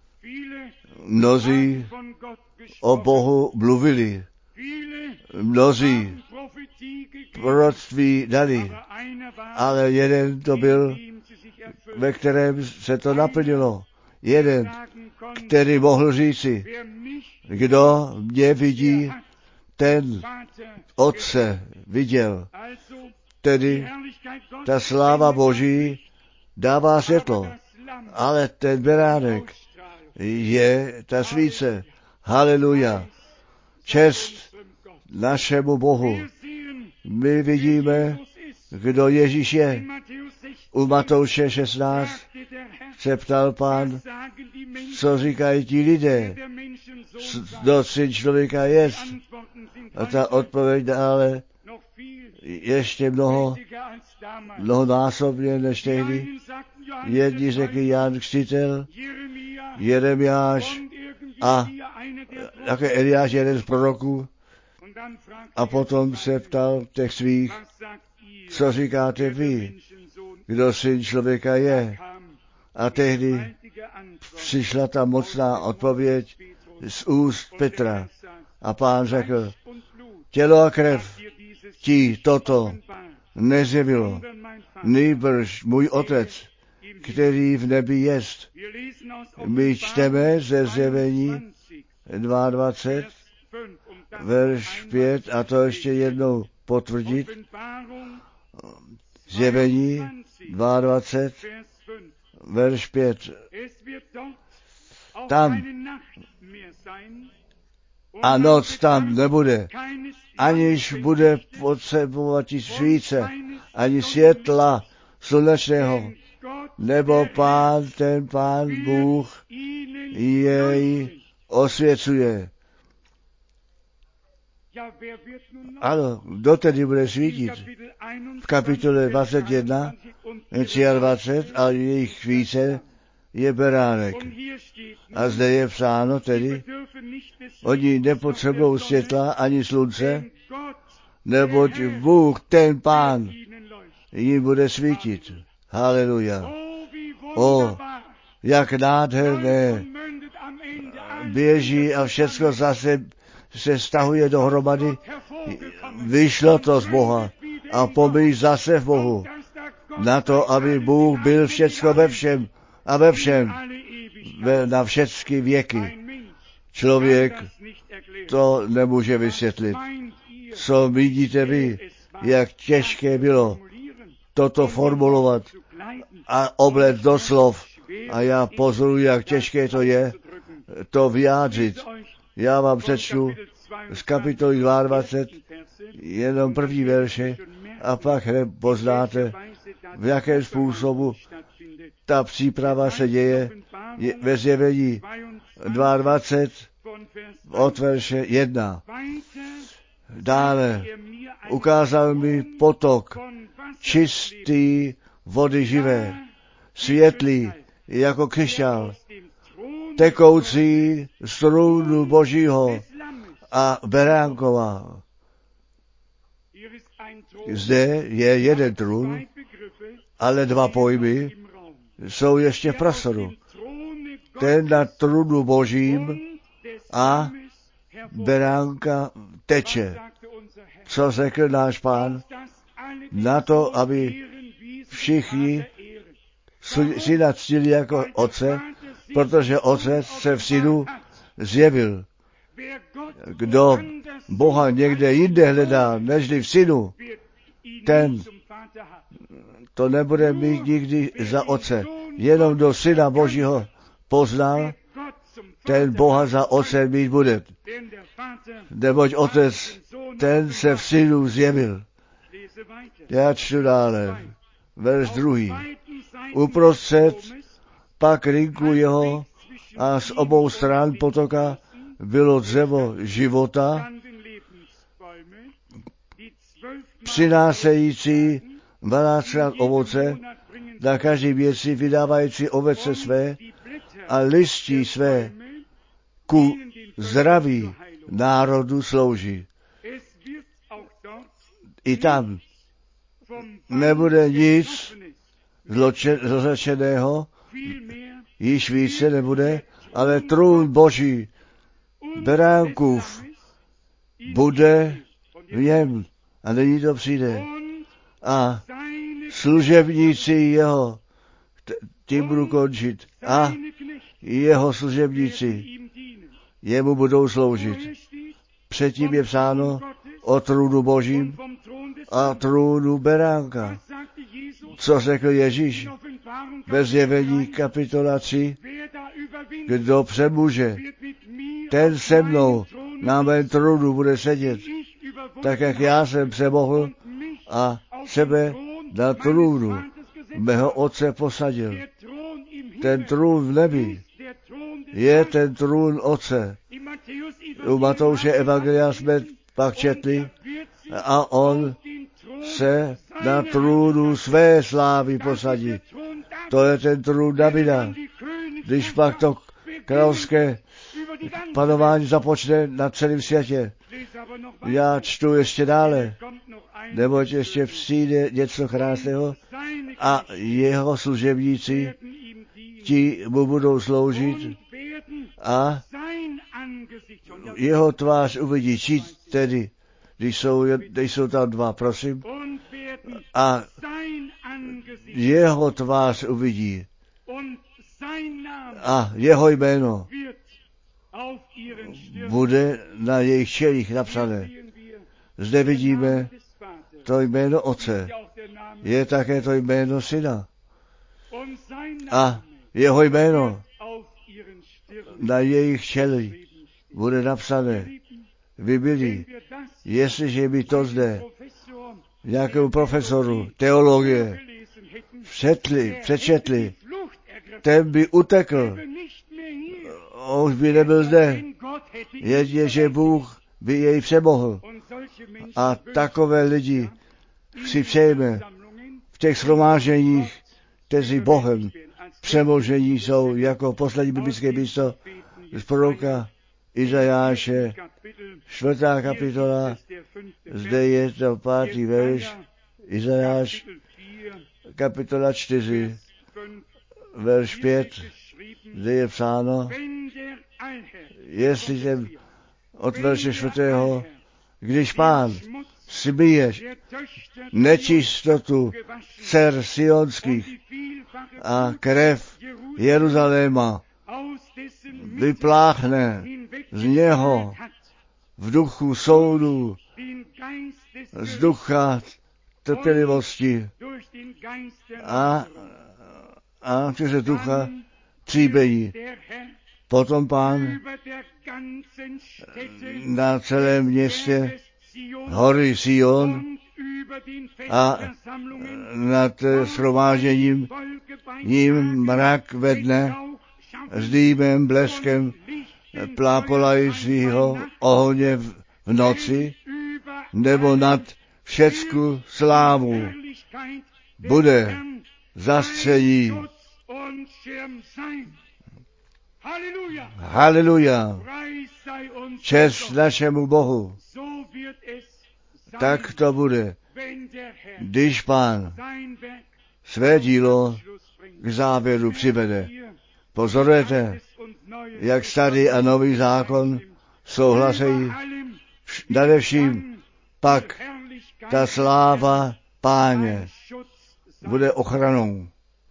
Speaker 3: Mnozí o Bohu mluvili, mnozí proroctví dali, ale jeden to byl, ve kterém se to naplnilo. Jeden, který mohl říci, kdo mě vidí, ten Otce viděl. Tedy ta sláva Boží dává světlo, ale ten beránek je ta svíce. Haleluja. Čest našemu Bohu. My vidíme, kdo Ježíš je. U Matouše 16 se ptal Pán, co říkají ti lidé, kdo Syn člověka jest. A ta odpověď dále ještě mnohonásobně než tehdy. Jedni řekli Jan Křtitel, Jeremiáš a také Eliáš, jeden z proroků. A potom se ptal těch svých, co říkáte vy, kdo Syn člověka je. A tehdy přišla ta mocná odpověď z úst Petra. A Pán řekl, tělo a krev ti toto nezjevilo, nýbrž můj Otec, který v nebi jest. My čteme ze Zjevení 22, verš 5, a to ještě jednou potvrdit. Zjevení 22, verš 5. Tam a noc tam nebude, aniž bude potřebovat svíce, ani světla slunečného, nebo ten Pán Bůh jej osvěcuje. Ano, kdo tedy bude svítit? V kapitole 21, 23 a jejich svíce je beránek. A zde je psáno tedy, oni nepotřebují světla ani slunce, neboť Bůh, ten Pán, jim bude svítit. Haleluja. O, jak nádherné běží a všecko zase se stahuje dohromady. Vyšlo to z Boha a pomíš zase v Bohu. Na to, aby Bůh byl všecko ve všem a ve všem na všechny věky. Člověk to nemůže vysvětlit. Co vidíte vy, jak těžké bylo toto formulovat a oblet do slov. A já pozoruji, jak těžké to je to vyjádřit. Já vám přečtu z kapitoly 22 jenom první verše a pak poznáte, v jakém způsobu ta příprava se děje ve Zjevení 22 od verše 1. Dále ukázal mi potok čistý vody živé, světlý jako křišťál. tekoucí z trůnu Božího a Beránkova. Zde je jeden trůn, ale dva pojmy jsou ještě v prostoru. Ten na trůnu Božím a Beránka teče. Co řekl náš Pán? Na to, aby všichni syna ctili jako otce, protože otec se v synu zjevil. Kdo Boha někde jinde hledá, nežli v synu, ten to nebude mít nikdy za otce. Jenom do syna Božího poznal, ten Boha za otce mít bude. Neboť otec, ten se v synu zjevil. Já čtu dále. Verš 2. Uprostřed pak rynku jeho a z obou stran potoka bylo dřevo života, přinášející 12krát ovoce, na každý věci vydávající ovoce své a listí své ku zdraví národu slouží. I tam nebude nic zločeného, již více nebude, ale trůn Boží, Beránkův, bude v něm a nyní to přijde. A služebníci jeho, tím budu končit, a jeho služebníci jemu budou sloužit. Předtím je psáno o trůnu Božím a trůnu Beránka. Co řekl Ježíš ve Zjevení kapitola 3? Kdo přemůže, ten se mnou na mém trůnu bude sedět, tak jak já jsem přemohl a sebe na trůnu mého otce posadil. Ten trůn v nebi je ten trůn otce. U Matouše evangelia jsme pak četli a on se na trůnu své slávy posadí. To je ten trůn Davida. Když pak to královské panování započne na celém světě. Já čtu ještě dále, neboť ještě přijde něco krásného a jeho služebníci ti mu budou sloužit a jeho tvář uvidí. Či tedy, když jsou tam dva, prosím, a jeho tvář uvidí a jeho jméno bude na jejich čelích napsané. Zde vidíme to jméno Otce. Je také to jméno Syna. A jeho jméno na jejich čelích bude napsané. Vy byli, jestliže by to zde nějakému profesoru teologie přečetli, ten by utekl. Už by nebyl zde. Jedině, že Bůh by jej přemohl. A takové lidi si přejeme v těch shromážděních, kteří Bohem přemožení jsou jako poslední biblické místo z proroka Izajáše, 4. kapitola, zde je to 5. verš, Izajáš, kapitola 4, verš 5, zde je psáno, jestli jsem od verše 4. Když Pán smíje nečistotu dcer sionských a krev Jeruzaléma vypláchne z něho v duchu soudu, z ducha trpělivosti a přes ducha tříbení. Potom Pán na celém městě hory Sion a nad shromážděním jim mrak ve dne s dýmem, bleskem plápolajícího ohně v noci, nebo nad všecku slávu bude zastření. Haleluja. Čest našemu Bohu. Tak to bude, když Pán své dílo k závěru přivede. Pozorujete, jak starý a nový zákon souhlasejí. Nadevším pak ta sláva Páně bude ochranou.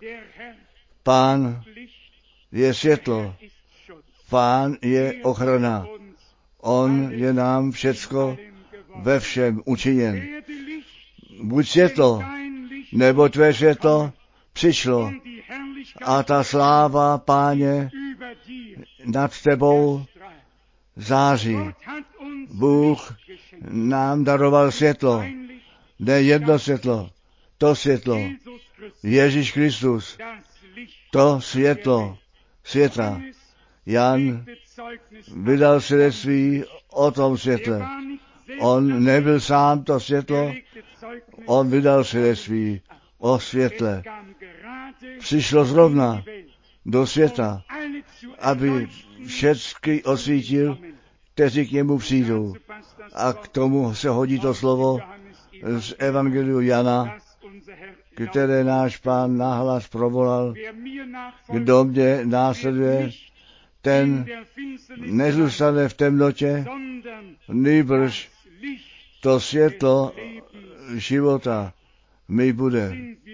Speaker 3: Pán je světlo, Pán je ochrana. On je nám všecko ve všem učiněn. Buď světlo, nebo tvé světlo přišlo a ta sláva Páně nad tebou září. Bůh nám daroval světlo, ne jedno světlo, to světlo, Ježíš Kristus, to světlo světa. Jan vydal svědectví o tom světle. On nebyl sám to světlo, on vydal svědectví o světle. Přišlo zrovna do světa, aby všechny osvítil, kteří k němu přijdou. A k tomu se hodí to slovo z Evangeliu Jana, které náš Pán nahlas provolal. Kdo mě následuje, ten nezůstane v temnotě, nýbrž to světlo života mi bude.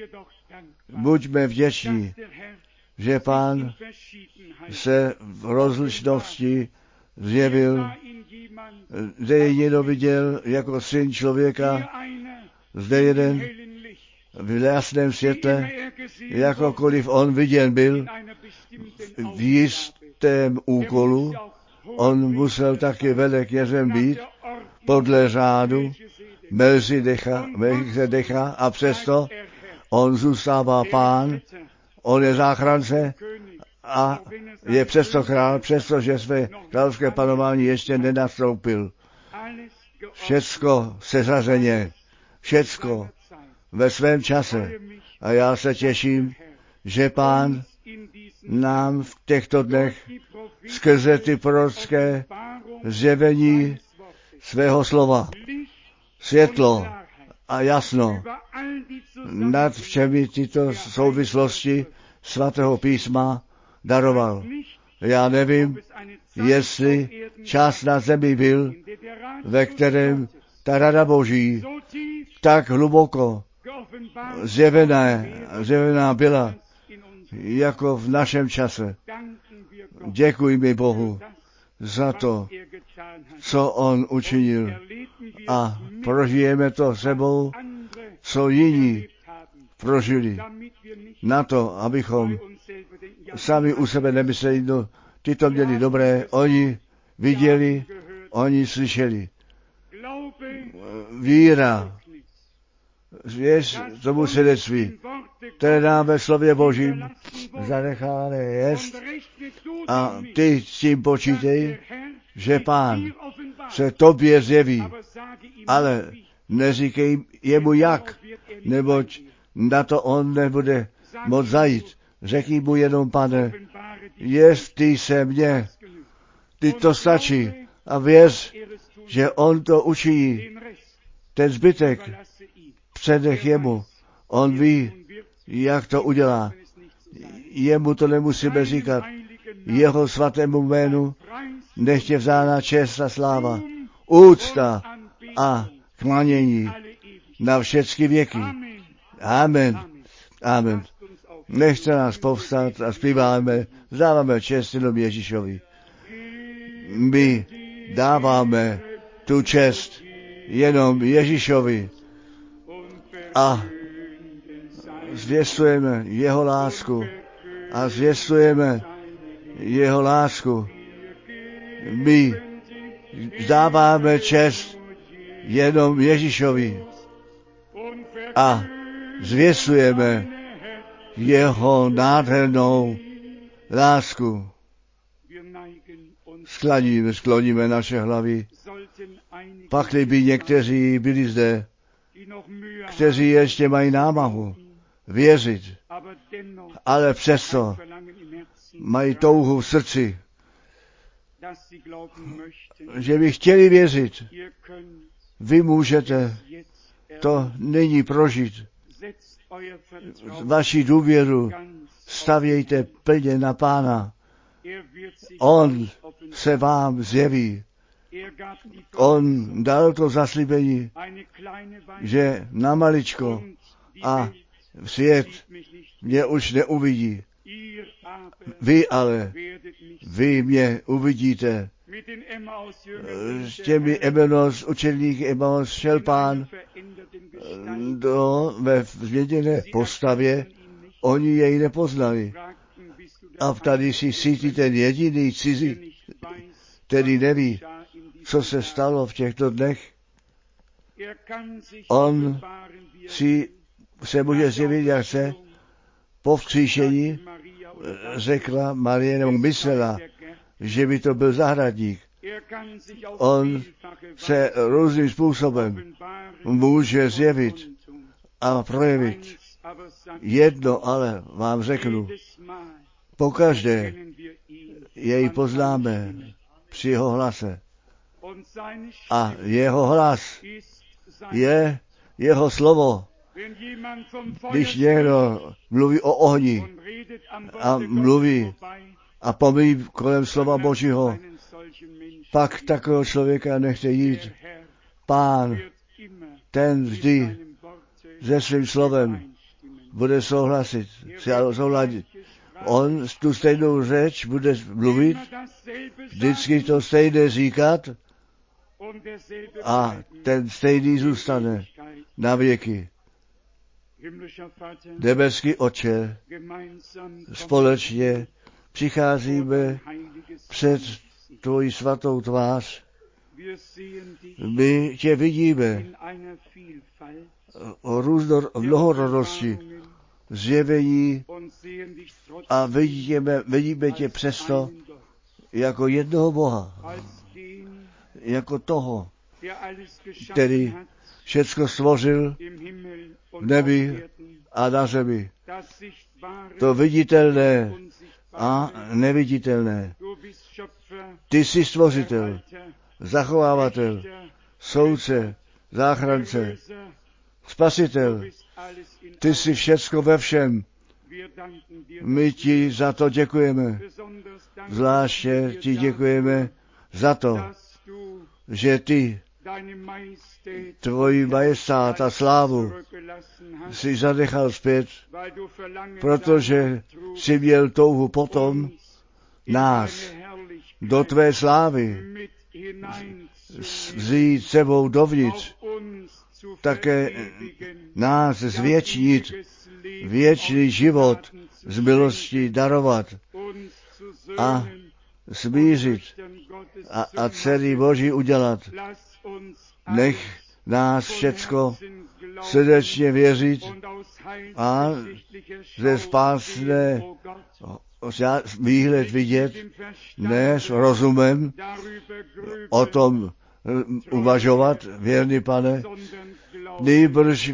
Speaker 3: Buďme vděční, že Pán se v rozličnosti zjevil, zde je někdo viděl jako syn člověka, zde jeden v jasném světle, jakokoliv on viděn byl, v jistém úkolu, on musel taky veleknězem být, podle řádu Melchizedecha, a přesto on zůstává Pán, on je záchránce a je přesto král, přestože své královské panování ještě nenastoupil. Všecko seřazeně, všecko ve svém čase. A já se těším, že Pán nám v těchto dnech skrze ty prorocké zjevení svého slova světlo a jasno nad všemi tyto souvislosti svatého písma daroval. Já nevím, jestli čas na zemi byl, ve kterém ta rada Boží tak hluboko zjevená byla, jako v našem čase. Děkujme Bohu za to, co on učinil, a prožijeme to sebou, co jiní prožili. Na to, abychom sami u sebe nemysleli, no, ty to měli dobré, oni viděli, oni slyšeli. Víra, věř tomu svědectví, které nám ve slově Božím zanecháno jest, a ty s tím počítej, že Pán se tobě zjeví, ale neříkej jemu jak, neboť na to on nebude moc zajít. Řekni mu jenom, Pane, jestli se mně, ty to stačí, a věř, že on to učiní. Ten zbytek předech jemu. On ví, jak to udělá. Jemu to nemusíme říkat. Jeho svatému jménu nechtě vzána čest a sláva, úcta a klanění na všechny věky. Amen. Amen. Nechte nás povstat a zpíváme, vzdáváme čest jenom Ježíšovi. My dáváme tu čest jenom Ježíšovi a zvěstujeme jeho lásku. A zvěstujeme jeho lásku. My dáváme čest jenom Ježíšovi a zvěstujeme jeho nádhernou lásku. Skloníme naše hlavy. Pakli by někteří byli zde, kteří ještě mají námahu věřit, ale přesto mají touhu v srdci, že by chtěli věřit. Vy můžete to nyní prožít. Vaši důvěru stavějte plně na Pána. On se vám zjeví. On dal to zaslíbení, že na maličko a svět mě už neuvidí. Vy mě uvidíte. S těmi učedníky Emaus šel Pán ve změněné postavě, oni jej nepoznali. A tady si cítí ten jediný cizí, který neví, co se stalo v těchto dnech. On se může zjevit, jak se po vzkříšení řekla Marie, nebo myslela, že by to byl zahradník. On se různým způsobem může zjevit a projevit. Jedno ale vám řeknu, pokaždé jej poznáme při jeho hlase. A jeho hlas je jeho slovo. Když někdo mluví o ohni a mluví a pomíjí kolem slova Božího, pak takového člověka nechte jít. Pán, ten vždy se svým slovem bude souhlasit. On tu stejnou řeč bude mluvit, vždycky to stejné říkat a ten stejný zůstane na věky. Nebeský Otče, společně přicházíme před tvoji svatou tvář. My tě vidíme o mnohorodosti, zjevení a vidíme tě přesto jako jednoho Boha, jako toho, který všecko stvořil v nebi a na zemi. To viditelné a neviditelné. Ty jsi stvořitel, zachovávatel, soudce, záchrance, spasitel. Ty jsi všecko ve všem. My ti za to děkujeme. Zvláště ti děkujeme za to, že ty tvoji majestát a slávu si zanechal zpět, protože jsi měl touhu potom nás do tvé slávy vzít sebou dovnitř, také nás zvětšnit, věčný život z milosti darovat a smířit a dcery Boží udělat. Nech nás všecko srdečně věřit a ze spásné výhled vidět, ne s rozumem o tom uvažovat, věrný Pane, nýbrž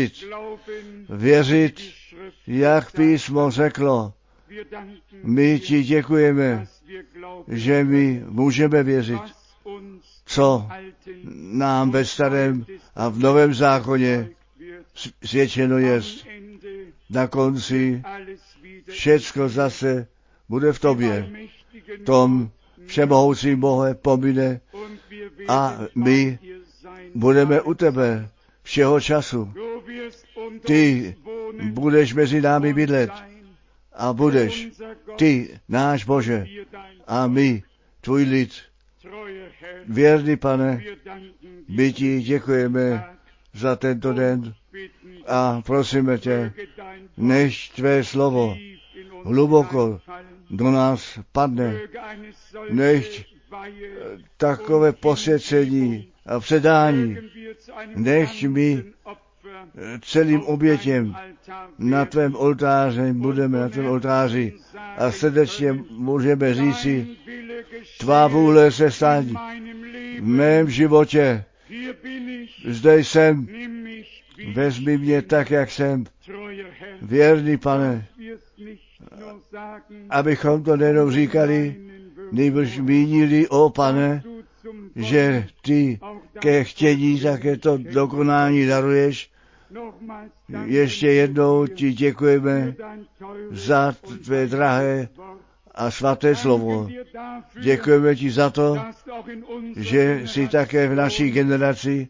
Speaker 3: věřit, jak písmo řeklo. My ti děkujeme, že my můžeme věřit, co nám ve starém a v novém zákoně svědčeno jest. Na konci všecko zase bude v tobě. Tom všemohoucím Bohe pomine a my budeme u tebe všeho času. Ty budeš mezi námi bydlet a budeš ty, náš Bože, a my, tvůj lid. Věrný Pane, my ti děkujeme za tento den a prosíme tě, než tvé slovo hluboko do nás padne, než takové posvěcení a předání, nech my celým obětěm na tvém oltáři budeme na tvém oltáři a srdečně můžeme říci, tvá vůle se staň v mém životě. Zde jsem, vezmi mě tak, jak jsem. Věrný Pane, abychom to nejenom říkali, nejbrž mínili, o Pane, že ty ke chtění také to dokonání daruješ. Ještě jednou ti děkujeme za tvé drahé a svaté slovo. Děkujeme ti za to, že jsi také v naší generaci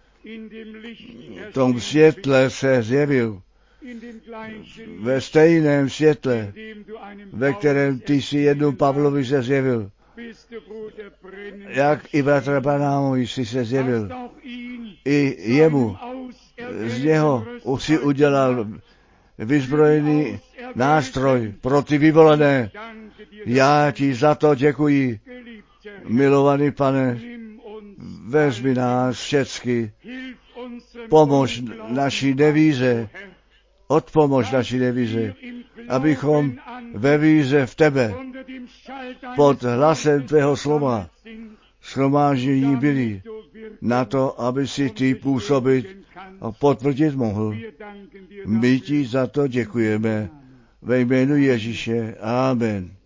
Speaker 3: v tom světle se zjevil. Ve stejném světle, ve kterém ty jsi jednou Pavlovi se zjevil. Jak i bratra Branámovi jsi se zjevil. I jemu z něho si udělal vyzbrojený nástroj pro ty vyvolené. Já ti za to děkuji. Milovaný Pane, vezmi nás všecky. Pomož naší devíze. Odpomož naší devíze, abychom ve víze v tebe pod hlasem tvého slova shromáždění byli na to, aby si ty působit a potvrdit mohl. My ti za to děkujeme. Ve jménu Ježíše. Amen.